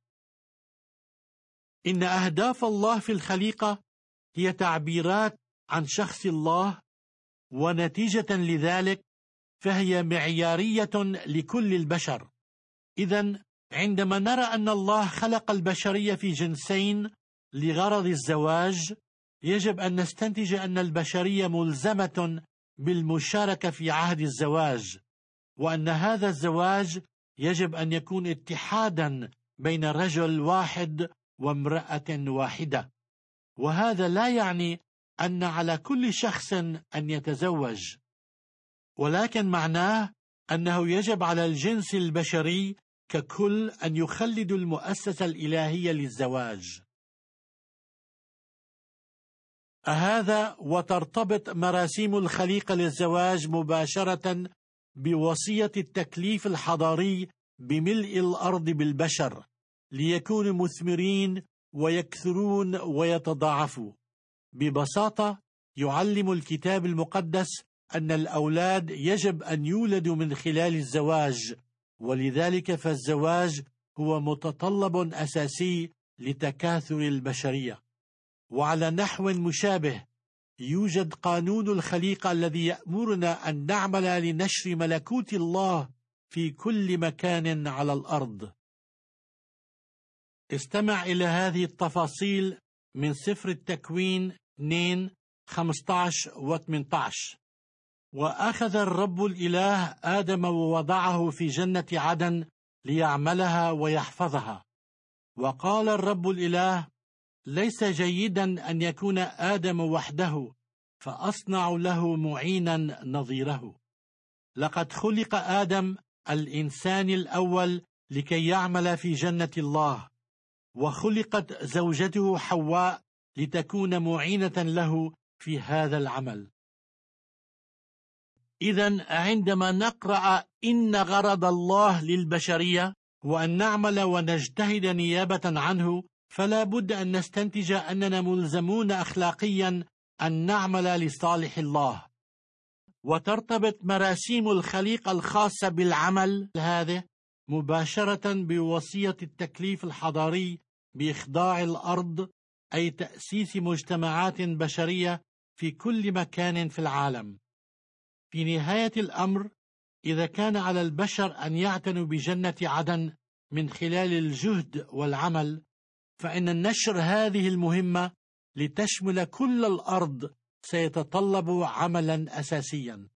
إن أهداف الله في الخليقة هي تعبيرات عن شخص الله، ونتيجة لذلك فهي معيارية لكل البشر. إذن عندما نرى أن الله خلق البشرية في جنسين لغرض الزواج، يجب أن نستنتج أن البشرية ملزمة بالمشاركة في عهد الزواج، وأن هذا الزواج يجب أن يكون اتحادا بين رجل واحد وامرأة واحدة. وهذا لا يعني أن على كل شخص أن يتزوج، ولكن معناه أنه يجب على الجنس البشري ككل أن يخلد المؤسسة الإلهية للزواج. هذا وترتبط مراسيم الخليقة للزواج مباشرة بوصية التكليف الحضاري بملء الأرض بالبشر ليكونوا مثمرين ويكثرون ويتضاعفوا. ببساطة، يعلم الكتاب المقدس أن الأولاد يجب أن يولدوا من خلال الزواج، ولذلك فالزواج هو متطلب أساسي لتكاثر البشرية. وعلى نحو مشابه، يوجد قانون الخليقة الذي يأمرنا أن نعمل لنشر ملكوت الله في كل مكان على الأرض. استمع إلى هذه التفاصيل من سفر التكوين اثنين خمسة عشر و ثمانية عشر: وأخذ الرب الإله آدم ووضعه في جنة عدن ليعملها ويحفظها. وقال الرب الإله: ليس جيدا أن يكون آدم وحده، فأصنع له معينا نظيره. لقد خلق آدم الإنسان الأول لكي يعمل في جنة الله، وخلقت زوجته حواء لتكون معينة له في هذا العمل. إذن عندما نقرأ إن غرض الله للبشرية هو أن نعمل ونجتهد نيابة عنه، فلا بد أن نستنتج أننا ملزمون أخلاقيا أن نعمل لصالح الله. وترتبط مراسيم الخليقة الخاصة بالعمل هذا مباشرة بوصية التكليف الحضاري بإخضاع الأرض، أي تأسيس مجتمعات بشرية في كل مكان في العالم. في نهاية الأمر، إذا كان على البشر أن يعتنوا بجنة عدن من خلال الجهد والعمل، فإن النشر هذه المهمة لتشمل كل الأرض سيتطلب عملا أساسيا.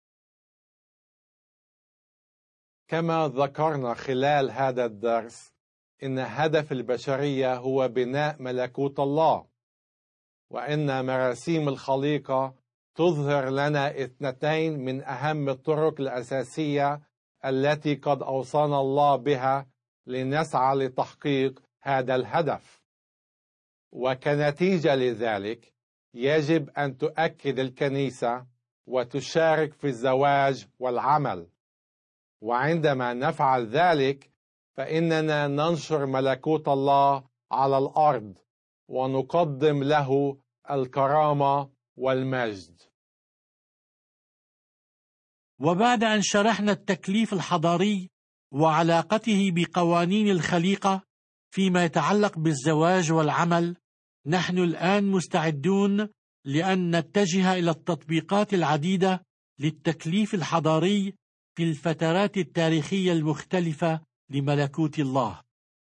كما ذكرنا خلال هذا الدرس، إن هدف البشرية هو بناء ملكوت الله، وإن مراسيم الخليقة تظهر لنا اثنتين من أهم الطرق الأساسية التي قد أوصانا الله بها لنسعى لتحقيق هذا الهدف. وكنتيجة لذلك يجب أن تؤكد الكنيسة وتشارك في الزواج والعمل، وعندما نفعل ذلك فإننا ننشر ملكوت الله على الأرض ونقدم له الكرامة والمجد. وبعد أن شرحنا التكليف الحضاري وعلاقته بقوانين الخليقة فيما يتعلق بالزواج والعمل، نحن الآن مستعدون لأن نتجه إلى التطبيقات العديدة للتكليف الحضاري في الفترات التاريخية المختلفة لملكوت الله.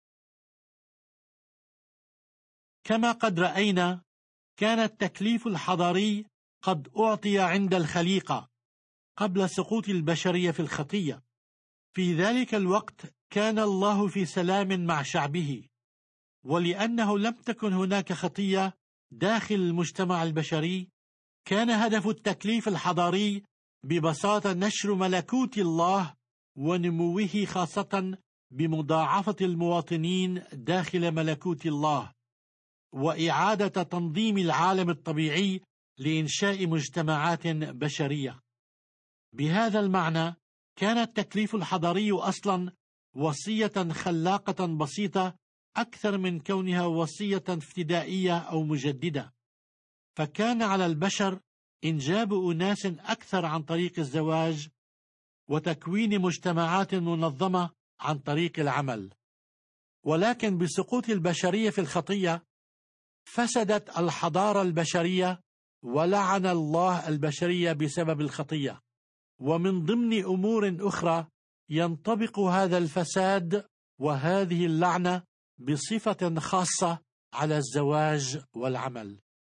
كما قد رأينا، كان التكليف الحضاري قد أعطي عند الخليقة قبل سقوط البشرية في الخطية. في ذلك الوقت كان الله في سلام مع شعبه، ولأنه لم تكن هناك خطية داخل المجتمع البشري، كان هدف التكليف الحضاري ببساطة نشر ملكوت الله ونموه، خاصة بمضاعفة المواطنين داخل ملكوت الله، وإعادة تنظيم العالم الطبيعي لإنشاء مجتمعات بشرية. بهذا المعنى كان التكليف الحضاري أصلا وصية خلاقة بسيطة أكثر من كونها وصية افتدائية أو مجددة، فكان على البشر إنجاب أناس أكثر عن طريق الزواج وتكوين مجتمعات منظمة عن طريق العمل. ولكن بسقوط البشرية في الخطية فسدت الحضارة البشرية، ولعن الله البشرية بسبب الخطية. ومن ضمن أمور أخرى ينطبق هذا الفساد وهذه اللعنة بصفة خاصة على الزواج والعمل.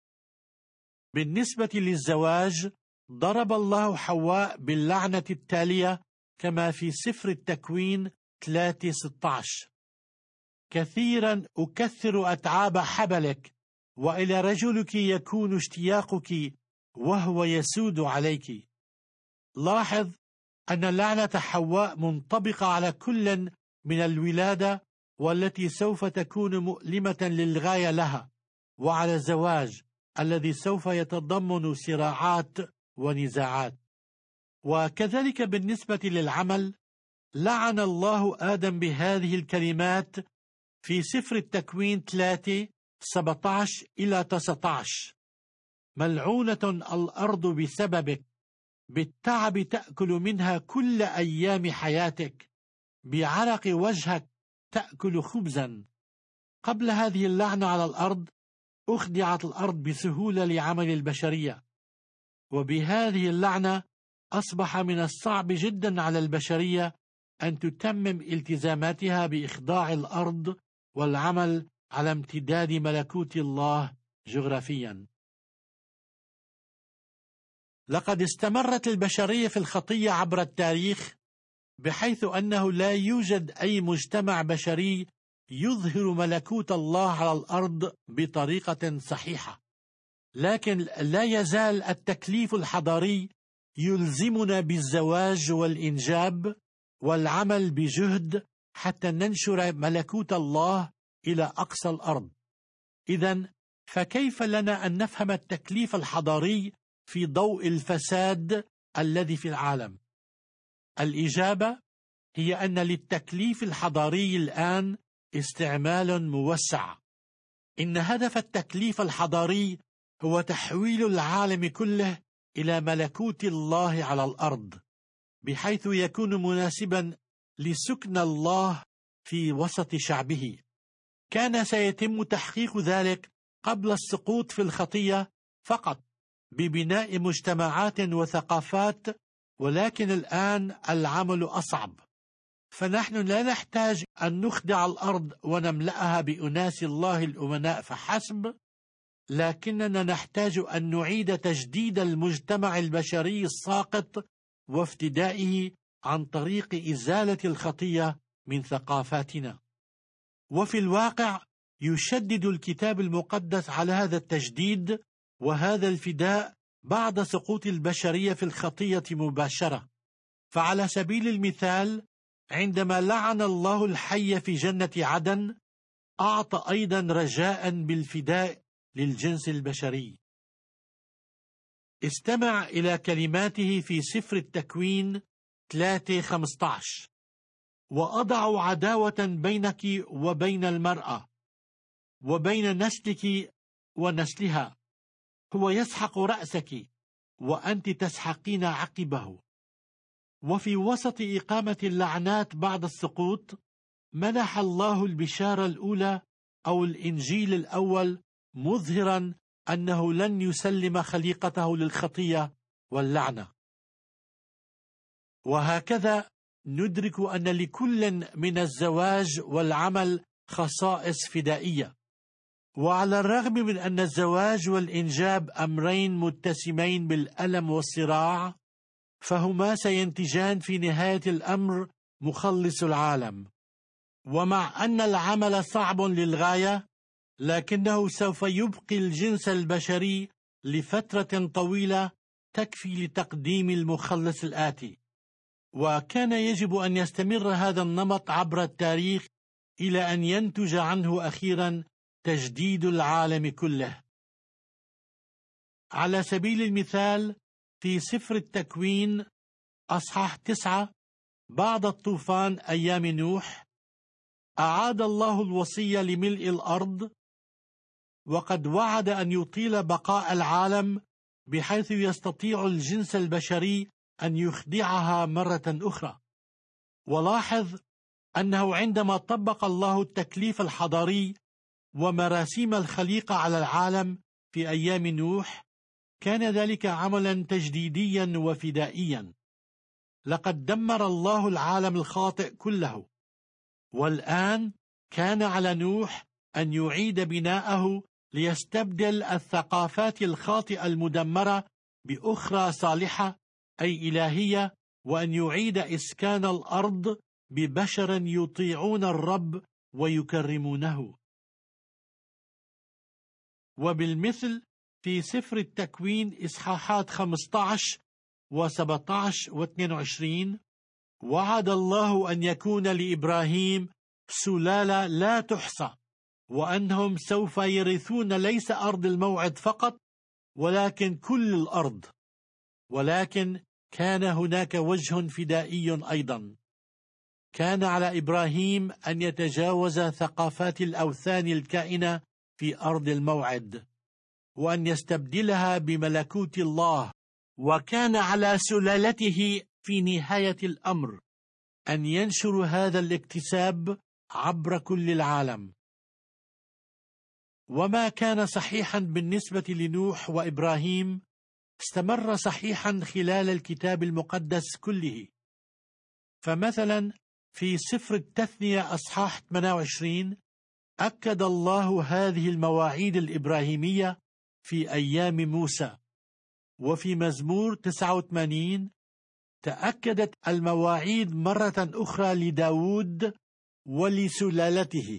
بالنسبة للزواج، ضرب الله حواء باللعنة التالية كما في سفر التكوين ثلاثة ستة عشر: كثيرا أكثر أتعاب حبلك، وإلى رجلك يكون اشتياقك وهو يسود عليك. لاحظ أن لعنة حواء منطبقة على كل من الولادة، والتي سوف تكون مؤلمة للغاية لها، وعلى الزواج الذي سوف يتضمن صراعات ونزاعات. وكذلك بالنسبة للعمل، لعن الله آدم بهذه الكلمات في سفر التكوين ثلاثة سبعة عشر إلى تسعة عشر: ملعونة الأرض بسببك، بالتعب تأكل منها كل أيام حياتك، بعرق وجهك تأكل خبزا. قبل هذه اللعنة على الأرض أخضعت الأرض بسهولة لعمل البشرية، وبهذه اللعنة أصبح من الصعب جدا على البشرية أن تتمم التزاماتها بإخضاع الأرض والعمل على امتداد ملكوت الله جغرافيا. لقد استمرت البشرية في الخطية عبر التاريخ، بحيث أنه لا يوجد أي مجتمع بشري يظهر ملكوت الله على الأرض بطريقة صحيحة. لكن لا يزال التكليف الحضاري يلزمنا بالزواج والإنجاب والعمل بجهد حتى ننشر ملكوت الله إلى أقصى الأرض. إذن فكيف لنا أن نفهم التكليف الحضاري في ضوء الفساد الذي في العالم؟ الإجابة هي أن للتكليف الحضاري الآن استعمال موسع. إن هدف التكليف الحضاري هو تحويل العالم كله إلى ملكوت الله على الأرض، بحيث يكون مناسبا لسكن الله في وسط شعبه. كان سيتم تحقيق ذلك قبل السقوط في الخطية فقط ببناء مجتمعات وثقافات، ولكن الآن العمل أصعب، فنحن لا نحتاج أن نخدع الأرض ونملأها بأناس الله الأمناء فحسب، لكننا نحتاج أن نعيد تجديد المجتمع البشري الساقط وافتدائه عن طريق إزالة الخطية من ثقافاتنا. وفي الواقع يشدد الكتاب المقدس على هذا التجديد وهذا الفداء بعد سقوط البشرية في الخطية مباشرة. فعلى سبيل المثال، عندما لعن الله الحي في جنة عدن، أعطى أيضا رجاء بالفداء للجنس البشري. استمع إلى كلماته في سفر التكوين ثلاثة خمسة عشر: وأضع عداوة بينك وبين المرأة وبين نسلك ونسلها، هو يسحق رأسك وأنت تسحقين عقبه. وفي وسط إقامة اللعنات بعد السقوط، منح الله البشارة الأولى أو الإنجيل الأول، مظهرا أنه لن يسلم خليقته للخطية واللعنة. وهكذا ندرك أن لكل من الزواج والعمل خصائص فدائية. وعلى الرغم من أن الزواج والإنجاب أمرين متسمين بالألم والصراع، فهما سينتجان في نهاية الأمر مخلص العالم. ومع أن العمل صعب للغاية، لكنه سوف يبقي الجنس البشري لفترة طويلة تكفي لتقديم المخلص الآتي. وكان يجب أن يستمر هذا النمط عبر التاريخ إلى أن ينتج عنه أخيرا تجديد العالم كله. على سبيل المثال، في سفر التكوين أصحاح تسعة، بعد الطوفان أيام نوح، أعاد الله الوصية لملء الأرض، وقد وعد أن يطيل بقاء العالم بحيث يستطيع الجنس البشري أن يخدعها مرة أخرى. ولاحظ أنه عندما طبق الله التكليف الحضاري ومراسيم الخليقة على العالم في أيام نوح، كان ذلك عملا تجديديا وفدائيا. لقد دمر الله العالم الخاطئ كله، والآن كان على نوح أن يعيد بناءه ليستبدل الثقافات الخاطئة المدمرة بأخرى صالحة أي إلهية، وأن يعيد إسكان الأرض ببشر يطيعون الرب ويكرمونه. وبالمثل في سفر التكوين إصحاحات خمسة عشر وسبعة عشر واثنين وعشرين، وعد الله أن يكون لإبراهيم سلالة لا تحصى، وأنهم سوف يرثون ليس أرض الموعد فقط ولكن كل الأرض. ولكن كان هناك وجه فدائي أيضا. كان على إبراهيم أن يتجاوز ثقافات الأوثان الكائنة في أرض الموعد، وأن يستبدلها بملكوت الله. وكان على سلالته في نهاية الأمر أن ينشر هذا الاكتساب عبر كل العالم. وما كان صحيحا بالنسبة لنوح وإبراهيم استمر صحيحا خلال الكتاب المقدس كله. فمثلا في سفر التثنية أصحاح ثمانية وعشرين أكد الله هذه المواعيد الإبراهيمية في أيام موسى. وفي مزمور تسعة وثمانين تأكدت المواعيد مرة أخرى لداود ولسلالته.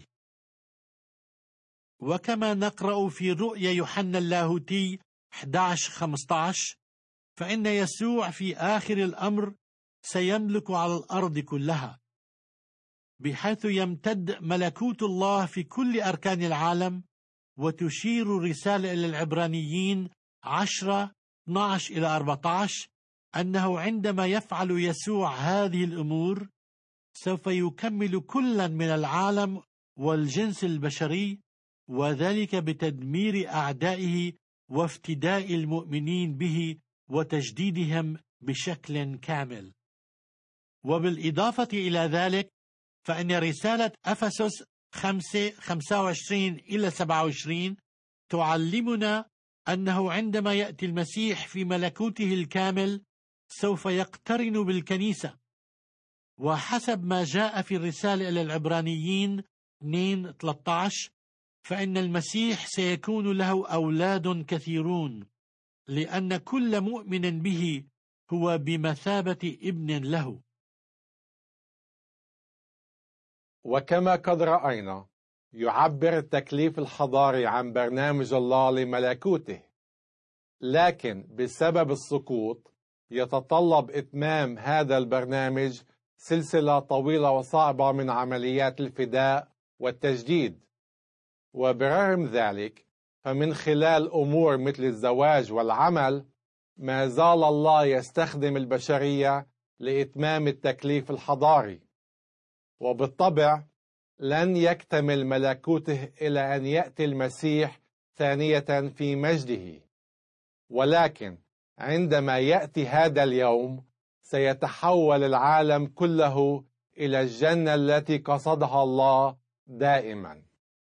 وكما نقرأ في رؤيا يوحنا اللاهوتي أحد عشر خمسة عشر، فإن يسوع في آخر الأمر سيملك على الأرض كلها، بحيث يمتد ملكوت الله في كل أركان العالم. وتشير الرسالة إلى العبرانيين عشرة اثني عشر إلى أربعة عشر أنه عندما يفعل يسوع هذه الأمور سوف يكمل كلا من العالم والجنس البشري، وذلك بتدمير أعدائه وافتداء المؤمنين به وتجديدهم بشكل كامل. وبالإضافة إلى ذلك، فإن رسالة أفسس خمسة خمسة وعشرين إلى سبعة وعشرين تعلمنا أنه عندما يأتي المسيح في ملكوته الكامل سوف يقترن بالكنيسة. وحسب ما جاء في الرسالة إلى العبرانيين اثنين ثلاثة عشر، فإن المسيح سيكون له أولاد كثيرون، لأن كل مؤمن به هو بمثابة ابن له. وكما قد رأينا، يعبر التكليف الحضاري عن برنامج الله لملكوته، لكن بسبب السقوط يتطلب إتمام هذا البرنامج سلسلة طويلة وصعبة من عمليات الفداء والتجديد. وبرغم ذلك فمن خلال أمور مثل الزواج والعمل ما زال الله يستخدم البشرية لإتمام التكليف الحضاري، وبالطبع لن يكتمل ملكوته إلى أن يأتي المسيح ثانية في مجده. ولكن عندما يأتي هذا اليوم سيتحول العالم كله إلى الجنة التي قصدها الله دائما.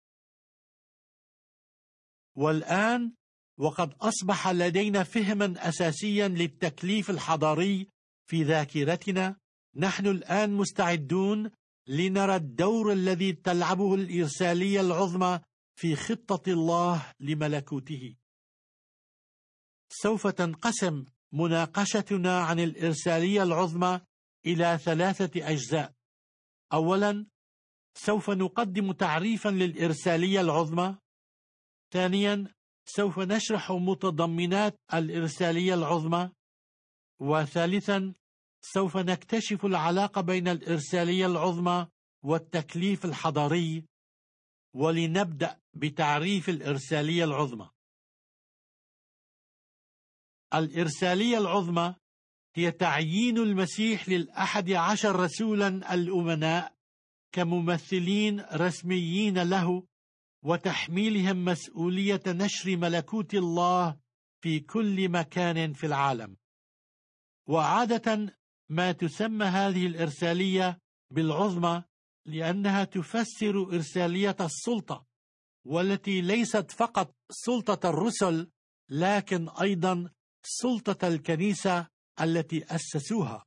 والآن وقد أصبح لدينا فهما أساسيا للتكليف الحضاري في ذاكرتنا، نحن الآن مستعدون لنرى الدور الذي تلعبه الإرسالية العظمى في خطة الله لملكوته. سوف تنقسم مناقشتنا عن الإرسالية العظمى إلى ثلاثة أجزاء. أولا، سوف نقدم تعريفا للإرسالية العظمى. ثانيا، سوف نشرح متضمنات الإرسالية العظمى. وثالثا، سوف نكتشف العلاقة بين الإرسالية العظمى والتكليف الحضاري. ولنبدأ بتعريف الإرسالية العظمى. الإرسالية العظمى هي تعيين المسيح للأحد عشر رسولا الأمناء كممثلين رسميين له، وتحميلهم مسؤولية نشر ملكوت الله في كل مكان في العالم. وعادة ما تسمى هذه الإرسالية بالعظمى لأنها تفسر إرسالية السلطة، والتي ليست فقط سلطة الرسل لكن أيضا سلطة الكنيسة التي أسسوها.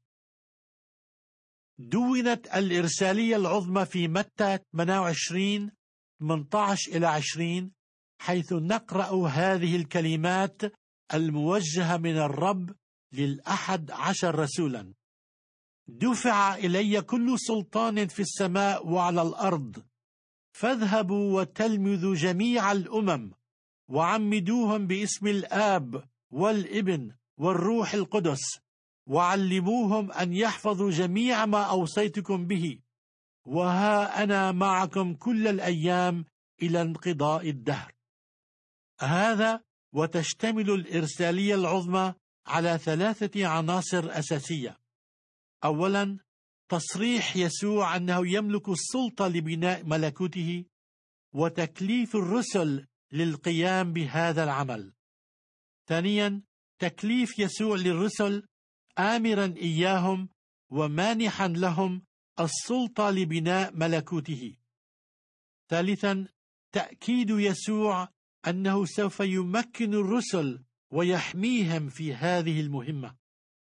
دونت الإرسالية العظمى في متى ثمانية وعشرين ثمانية عشر إلى عشرين، حيث نقرأ هذه الكلمات الموجهة من الرب للأحد عشر رسولا: دفع إلي كل سلطان في السماء وعلى الأرض، فاذهبوا وتلمذوا جميع الأمم وعمدوهم باسم الآب والابن والروح القدس، وعلموهم أن يحفظوا جميع ما أوصيتكم به، وها أنا معكم كل الأيام إلى انقضاء الدهر. هذا وتشتمل الإرسالية العظمى على ثلاثة عناصر أساسية. أولا، تصريح يسوع أنه يملك السلطة لبناء ملكوته، وتكليف الرسل للقيام بهذا العمل. ثانيا، تكليف يسوع للرسل آمرا إياهم ومانحا لهم السلطة لبناء ملكوته. ثالثا، تأكيد يسوع أنه سوف يمكن الرسل ويحميهم في هذه المهمة.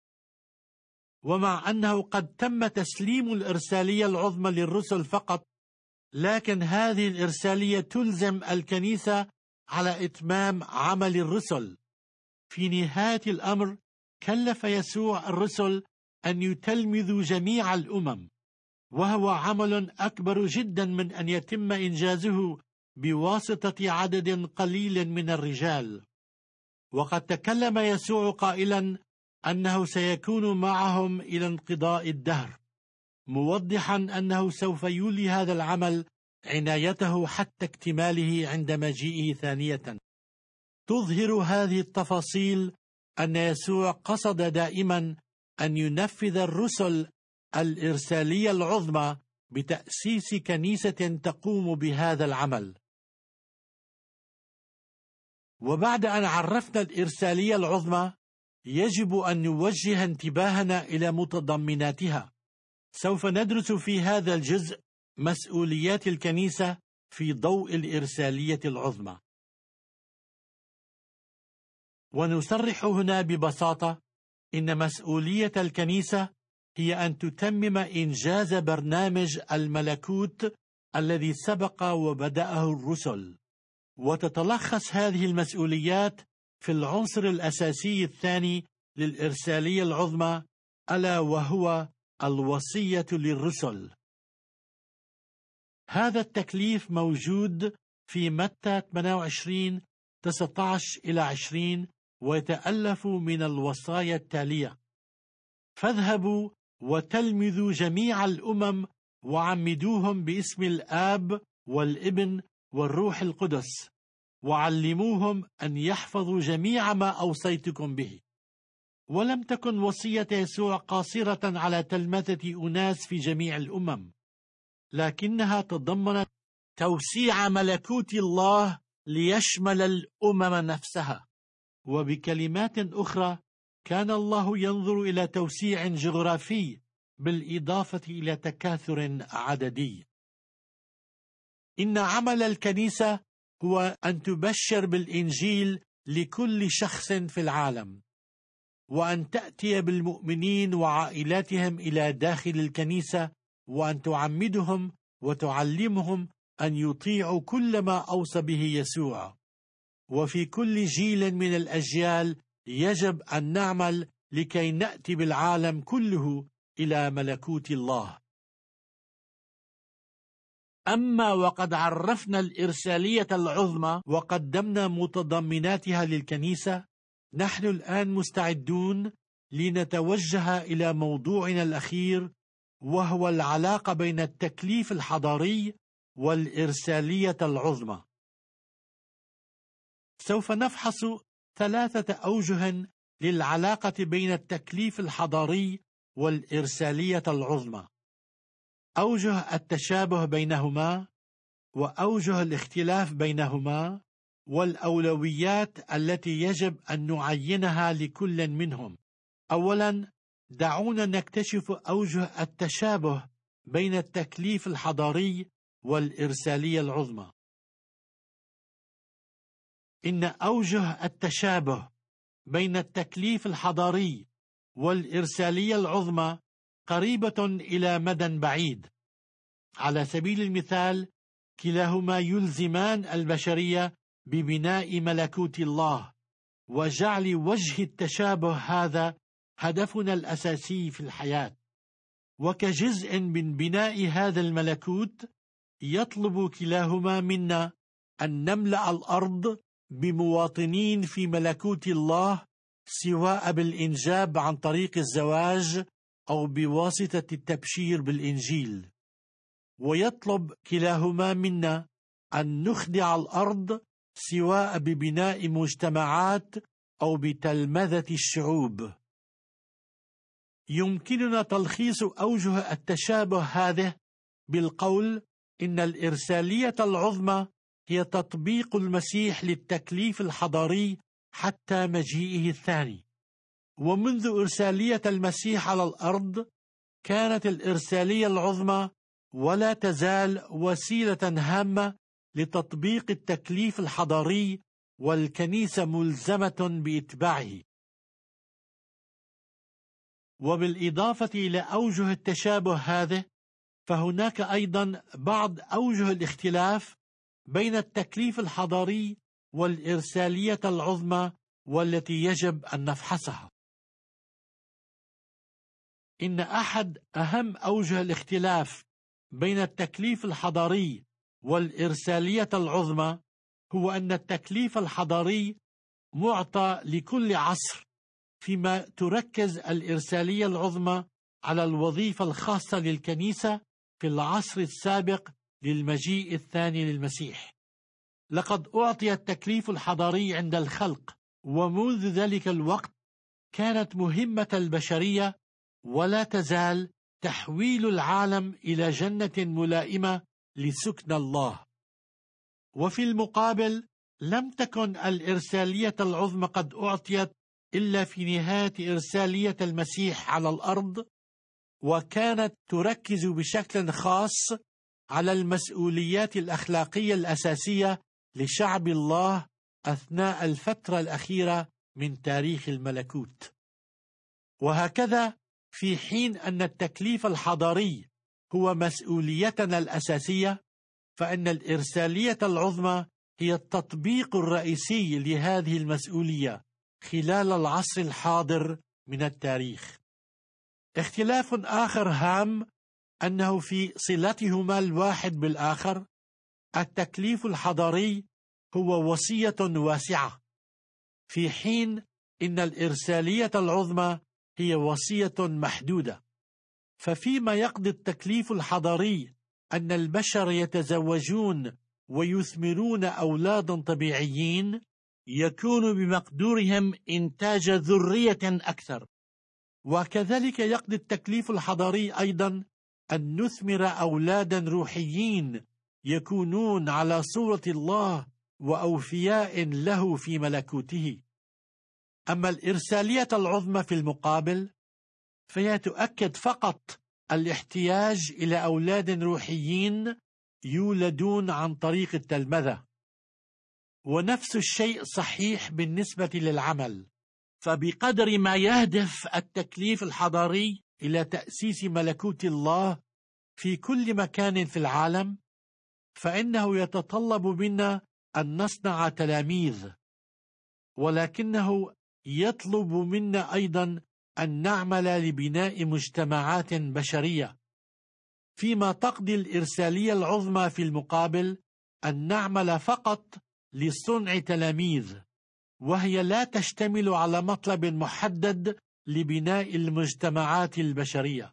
ومع أنه قد تم تسليم الإرسالية العظمى للرسل فقط، لكن هذه الإرسالية تلزم الكنيسة على إتمام عمل الرسل. في نهاية الأمر كلف يسوع الرسل أن يتلمذوا جميع الأمم، وهو عمل أكبر جدا من أن يتم إنجازه بواسطة عدد قليل من الرجال. وقد تكلم يسوع قائلا أنه سيكون معهم إلى انقضاء الدهر، موضحا أنه سوف يولي هذا العمل عنايته حتى اكتماله عند مجيئه ثانية. تظهر هذه التفاصيل أن يسوع قصد دائما أن ينفذ الرسل الإرسالية العظمى بتأسيس كنيسة تقوم بهذا العمل. وبعد أن عرفنا الإرسالية العظمى، يجب أن نوجه انتباهنا إلى متضمناتها. سوف ندرس في هذا الجزء مسؤوليات الكنيسة في ضوء الإرسالية العظمى. ونصرح هنا ببساطة إن مسؤولية الكنيسة هي أن تتمم إنجاز برنامج الملكوت الذي سبق وبدأه الرسل. وتتلخص هذه المسؤوليات في العنصر الأساسي الثاني للإرسالية العظمى، ألا وهو الوصية للرسل. هذا التكليف موجود في متى ثمانية وعشرين تسعة عشر إلى عشرين، ويتألف من الوصايا التالية: فاذهبوا وتلمذوا جميع الأمم وعمدوهم باسم الآب والابن والروح القدس، وعلموهم أن يحفظوا جميع ما أوصيتكم به. ولم تكن وصية يسوع قاصرة على تلمذة أناس في جميع الأمم، لكنها تضمنت توسيع ملكوت الله ليشمل الأمم نفسها. وبكلمات أخرى، كان الله ينظر إلى توسيع جغرافي بالإضافة إلى تكاثر عددي. إن عمل الكنيسة هو أن تبشر بالإنجيل لكل شخص في العالم، وأن تأتي بالمؤمنين وعائلاتهم إلى داخل الكنيسة، وأن تعمدهم وتعلمهم أن يطيعوا كل ما أوصى به يسوع. وفي كل جيل من الأجيال يجب أن نعمل لكي نأتي بالعالم كله إلى ملكوت الله. أما وقد عرفنا الإرسالية العظمى وقدمنا متضمناتها للكنيسة، نحن الآن مستعدون لنتوجه إلى موضوعنا الأخير، وهو العلاقة بين التكليف الحضاري والإرسالية العظمى. سوف نفحص ثلاثة أوجه للعلاقة بين التكليف الحضاري والإرسالية العظمى: أوجه التشابه بينهما، وأوجه الاختلاف بينهما، والأولويات التي يجب أن نعينها لكل منهم. أولا، دعونا نكتشف أوجه التشابه بين التكليف الحضاري والإرسالية العظمى. إن أوجه التشابه بين التكليف الحضاري والإرسالية العظمى قريبة إلى مدى بعيد. على سبيل المثال، كلاهما يلزمان البشرية ببناء ملكوت الله، وجعل وجه التشابه هذا هدفنا الأساسي في الحياة. وكجزء من بناء هذا الملكوت، يطلب كلاهما منا أن نملأ الأرض بمواطنين في ملكوت الله، سواء بالإنجاب عن طريق الزواج أو بواسطة التبشير بالإنجيل. ويطلب كلاهما منا أن نخدع الأرض، سواء ببناء مجتمعات أو بتلمذة الشعوب. يمكننا تلخيص أوجه التشابه هذه بالقول إن الإرسالية العظمى هي تطبيق المسيح للتكليف الحضاري حتى مجيئه الثاني. ومنذ إرسالية المسيح على الأرض، كانت الإرسالية العظمى ولا تزال وسيلة هامة لتطبيق التكليف الحضاري، والكنيسة ملزمة بإتباعه. وبالإضافة إلى أوجه التشابه هذه، فهناك أيضا بعض أوجه الاختلاف بين التكليف الحضاري والإرسالية العظمى، والتي يجب أن نفحصها. إن أحد أهم أوجه الاختلاف بين التكليف الحضاري والإرسالية العظمى هو أن التكليف الحضاري معطى لكل عصر، فيما تركز الإرسالية العظمى على الوظيفة الخاصة للكنيسة في العصر السابق للمجيء الثاني للمسيح. لقد أعطي التكليف الحضاري عند الخلق، ومنذ ذلك الوقت كانت مهمة البشرية ولا تزال تحويل العالم إلى جنة ملائمة لسكن الله. وفي المقابل، لم تكن الإرسالية العظمى قد أعطيت إلا في نهاية إرسالية المسيح على الأرض، وكانت تركز بشكل خاص على المسؤوليات الأخلاقية الأساسية لشعب الله أثناء الفترة الأخيرة من تاريخ الملكوت. وهكذا، في حين أن التكليف الحضاري هو مسؤوليتنا الأساسية، فإن الإرسالية العظمى هي التطبيق الرئيسي لهذه المسؤولية خلال العصر الحاضر من التاريخ. اختلاف آخر هام أنه في صلتهما الواحد بالآخر التكليف الحضاري هو وصية واسعة، في حين إن الإرسالية العظمى هي وصية محدودة. ففيما يقضي التكليف الحضاري أن البشر يتزوجون ويثمرون أولادا طبيعيين، يكون بمقدورهم إنتاج ذرية أكثر. وكذلك يقضي التكليف الحضاري أيضا أن نثمر أولادا روحيين يكونون على صورة الله وأوفياء له في ملكوته. أما الإرسالية العظمى في المقابل فهي تؤكد فقط الاحتياج إلى أولاد روحيين يولدون عن طريق التلمذة. ونفس الشيء صحيح بالنسبة للعمل، فبقدر ما يهدف التكليف الحضاري إلى تأسيس ملكوت الله في كل مكان في العالم، فإنه يتطلب منا أن نصنع تلاميذ، ولكنه يطلب منا أيضا أن نعمل لبناء مجتمعات بشرية. فيما تقضي الإرسالية العظمى في المقابل أن نعمل فقط لصنع تلاميذ، وهي لا تشتمل على مطلب محدد لبناء المجتمعات البشرية.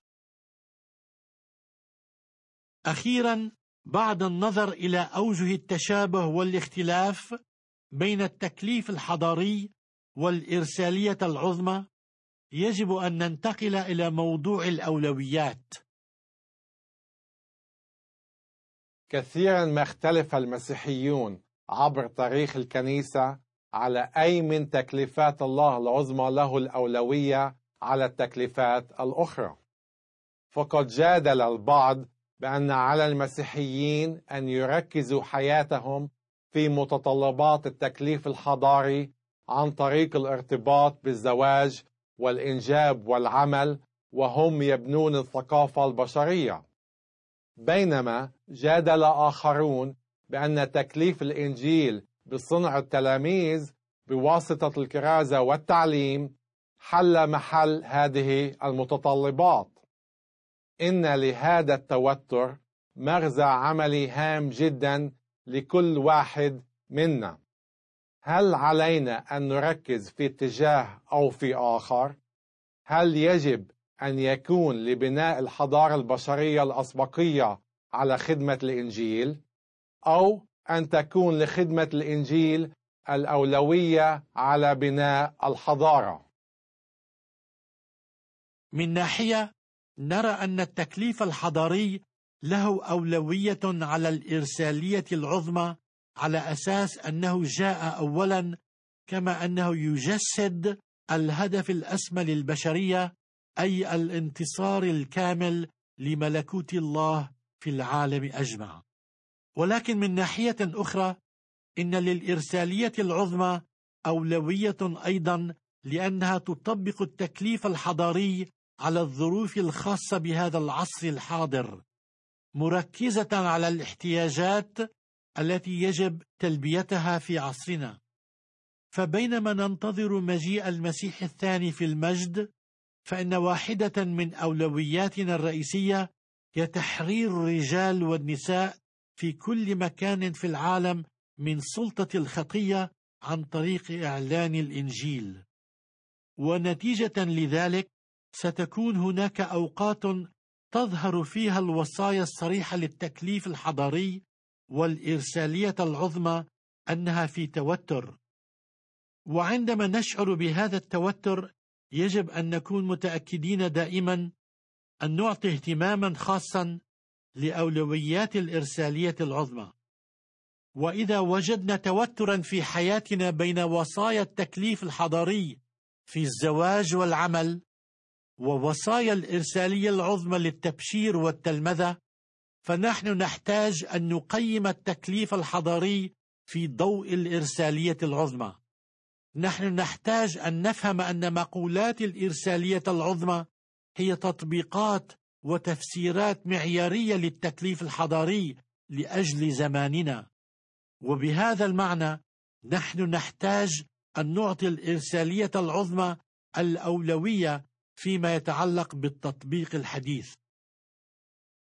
أخيرا، بعد النظر إلى أوجه التشابه والاختلاف بين التكليف الحضاري والإرسالية العظمى، يجب أن ننتقل إلى موضوع الأولويات. كثيرا ما اختلف المسيحيون عبر تاريخ الكنيسة على أي من تكليفات الله العظمى له الأولوية على التكليفات الأخرى. فقد جادل البعض بأن على المسيحيين أن يركزوا حياتهم في متطلبات التكليف الحضاري عن طريق الارتباط بالزواج والإنجاب والعمل، وهم يبنون الثقافة البشرية. بينما جادل آخرون بأن تكليف الإنجيل بصنع التلاميذ بواسطة الكرازة والتعليم حل محل هذه المتطلبات. إن لهذا التوتر مغزى عملي هام جدا لكل واحد منا. هل علينا أن نركز في اتجاه أو في آخر؟ هل يجب أن يكون لبناء الحضارة البشرية الأسبقية على خدمة الإنجيل، أو أن تكون لخدمة الإنجيل الأولوية على بناء الحضارة؟ من ناحية نرى أن التكليف الحضاري له أولوية على الإرسالية العظمى، على أساس أنه جاء أولا، كما أنه يجسد الهدف الأسمى للبشرية، أي الانتصار الكامل لملكوت الله في العالم أجمع. ولكن من ناحية أخرى إن للإرسالية العظمى أولوية أيضا، لأنها تطبق التكليف الحضاري على الظروف الخاصة بهذا العصر الحاضر، مركزة على الاحتياجات التي يجب تلبيتها في عصرنا. فبينما ننتظر مجيء المسيح الثاني في المجد، فإن واحدة من أولوياتنا الرئيسية هي تحرير الرجال والنساء في كل مكان في العالم من سلطة الخطية عن طريق إعلان الإنجيل. ونتيجة لذلك ستكون هناك أوقات تظهر فيها الوصايا الصريحة للتكليف الحضاري والإرسالية العظمى أنها في توتر. وعندما نشعر بهذا التوتر يجب أن نكون متأكدين دائما أن نعطي اهتماما خاصا لأولويات الإرسالية العظمى. وإذا وجدنا توترا في حياتنا بين وصايا التكليف الحضاري في الزواج والعمل ووصايا الإرسالية العظمى للتبشير والتلمذة، فنحن نحتاج أن نقيم التكليف الحضاري في ضوء الإرسالية العظمى. نحن نحتاج أن نفهم أن مقولات الإرسالية العظمى هي تطبيقات وتفسيرات معيارية للتكليف الحضاري لأجل زماننا. وبهذا المعنى نحن نحتاج أن نعطي الإرسالية العظمى الأولوية فيما يتعلق بالتطبيق الحديث.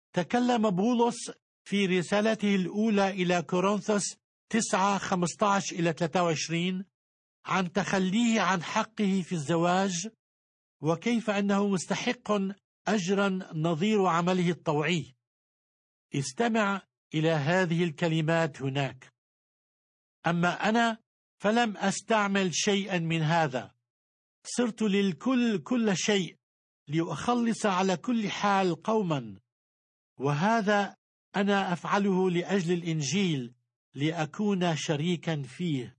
تكلم بولس في رسالته الأولى إلى كورنثوس تسعة خمسة عشر إلى ثلاثة وعشرين عن تخليه عن حقه في الزواج، وكيف أنه مستحق أجرا نظير عمله الطوعي. استمع إلى هذه الكلمات هناك: أما أنا فلم أستعمل شيئا من هذا، صرت للكل كل شيء لأخلص على كل حال قوما، وهذا أنا أفعله لأجل الإنجيل لأكون شريكا فيه.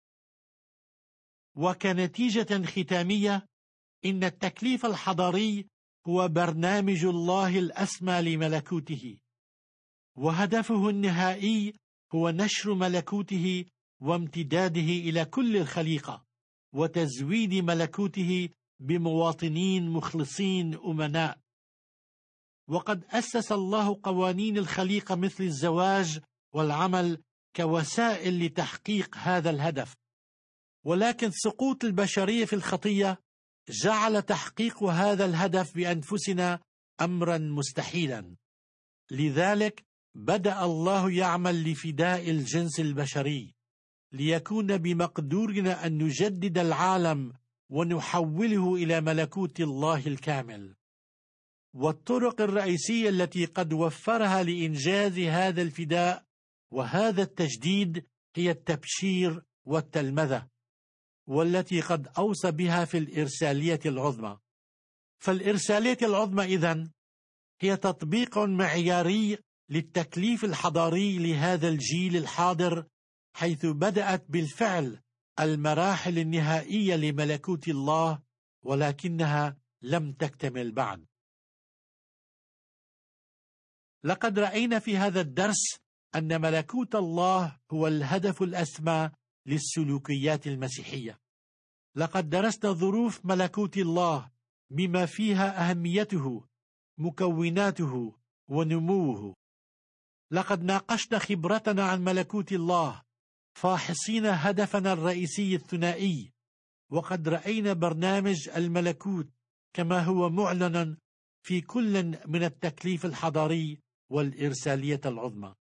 وكنتيجة ختامية، إن التكليف الحضاري هو برنامج الله الأسمى لملكوته، وهدفه النهائي هو نشر ملكوته وامتداده إلى كل الخليقة، وتزويد ملكوته بمواطنين مخلصين أمناء. وقد أسس الله قوانين الخليقة مثل الزواج والعمل كوسائل لتحقيق هذا الهدف، ولكن سقوط البشرية في الخطية جعل تحقيق هذا الهدف بأنفسنا أمرا مستحيلا. لذلك بدأ الله يعمل لفداء الجنس البشري، ليكون بمقدورنا أن نجدد العالم ونحوله إلى ملكوت الله الكامل. والطرق الرئيسية التي قد وفرها لإنجاز هذا الفداء وهذا التجديد هي التبشير والتلمذة، والتي قد أوصى بها في الإرسالية العظمى. فالإرسالية العظمى إذن هي تطبيق معياري للتكليف الحضاري لهذا الجيل الحاضر، حيث بدأت بالفعل المراحل النهائية لملكوت الله، ولكنها لم تكتمل بعد. لقد رأينا في هذا الدرس أن ملكوت الله هو الهدف الأسمى للسلوكيات المسيحية. لقد درسنا ظروف ملكوت الله بما فيها أهميته، مكوناته، ونموه. لقد ناقشنا خبرتنا عن ملكوت الله، فاحصين هدفنا الرئيسي الثنائي، وقد رأينا برنامج الملكوت كما هو معلنا في كل من التكليف الحضاري والإرسالية العظمى.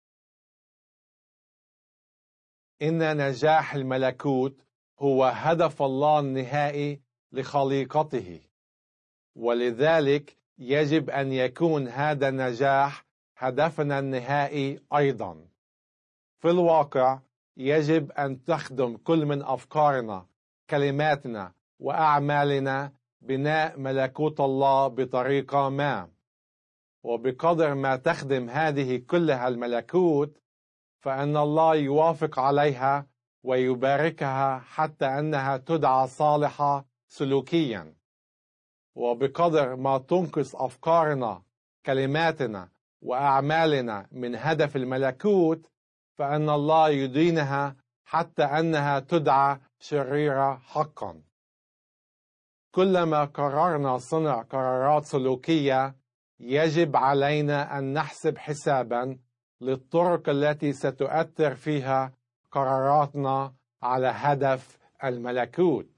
إن نجاح الملكوت هو هدف الله النهائي لخليقته، ولذلك يجب أن يكون هذا النجاح هدفنا النهائي أيضا. في الواقع يجب أن تخدم كل من أفكارنا، كلماتنا، وأعمالنا بناء ملكوت الله بطريقة ما، وبقدر ما تخدم هذه كلها الملكوت فإن الله يوافق عليها ويباركها حتى أنها تدعى صالحة سلوكيا. وبقدر ما تنقص أفكارنا، كلماتنا، وأعمالنا من هدف الملكوت فإن الله يدينها حتى أنها تدعى شريرة حقا. كلما قررنا صنع قرارات سلوكية يجب علينا أن نحسب حسابا للطرق التي ستؤثر فيها قراراتنا على هدف الملكوت.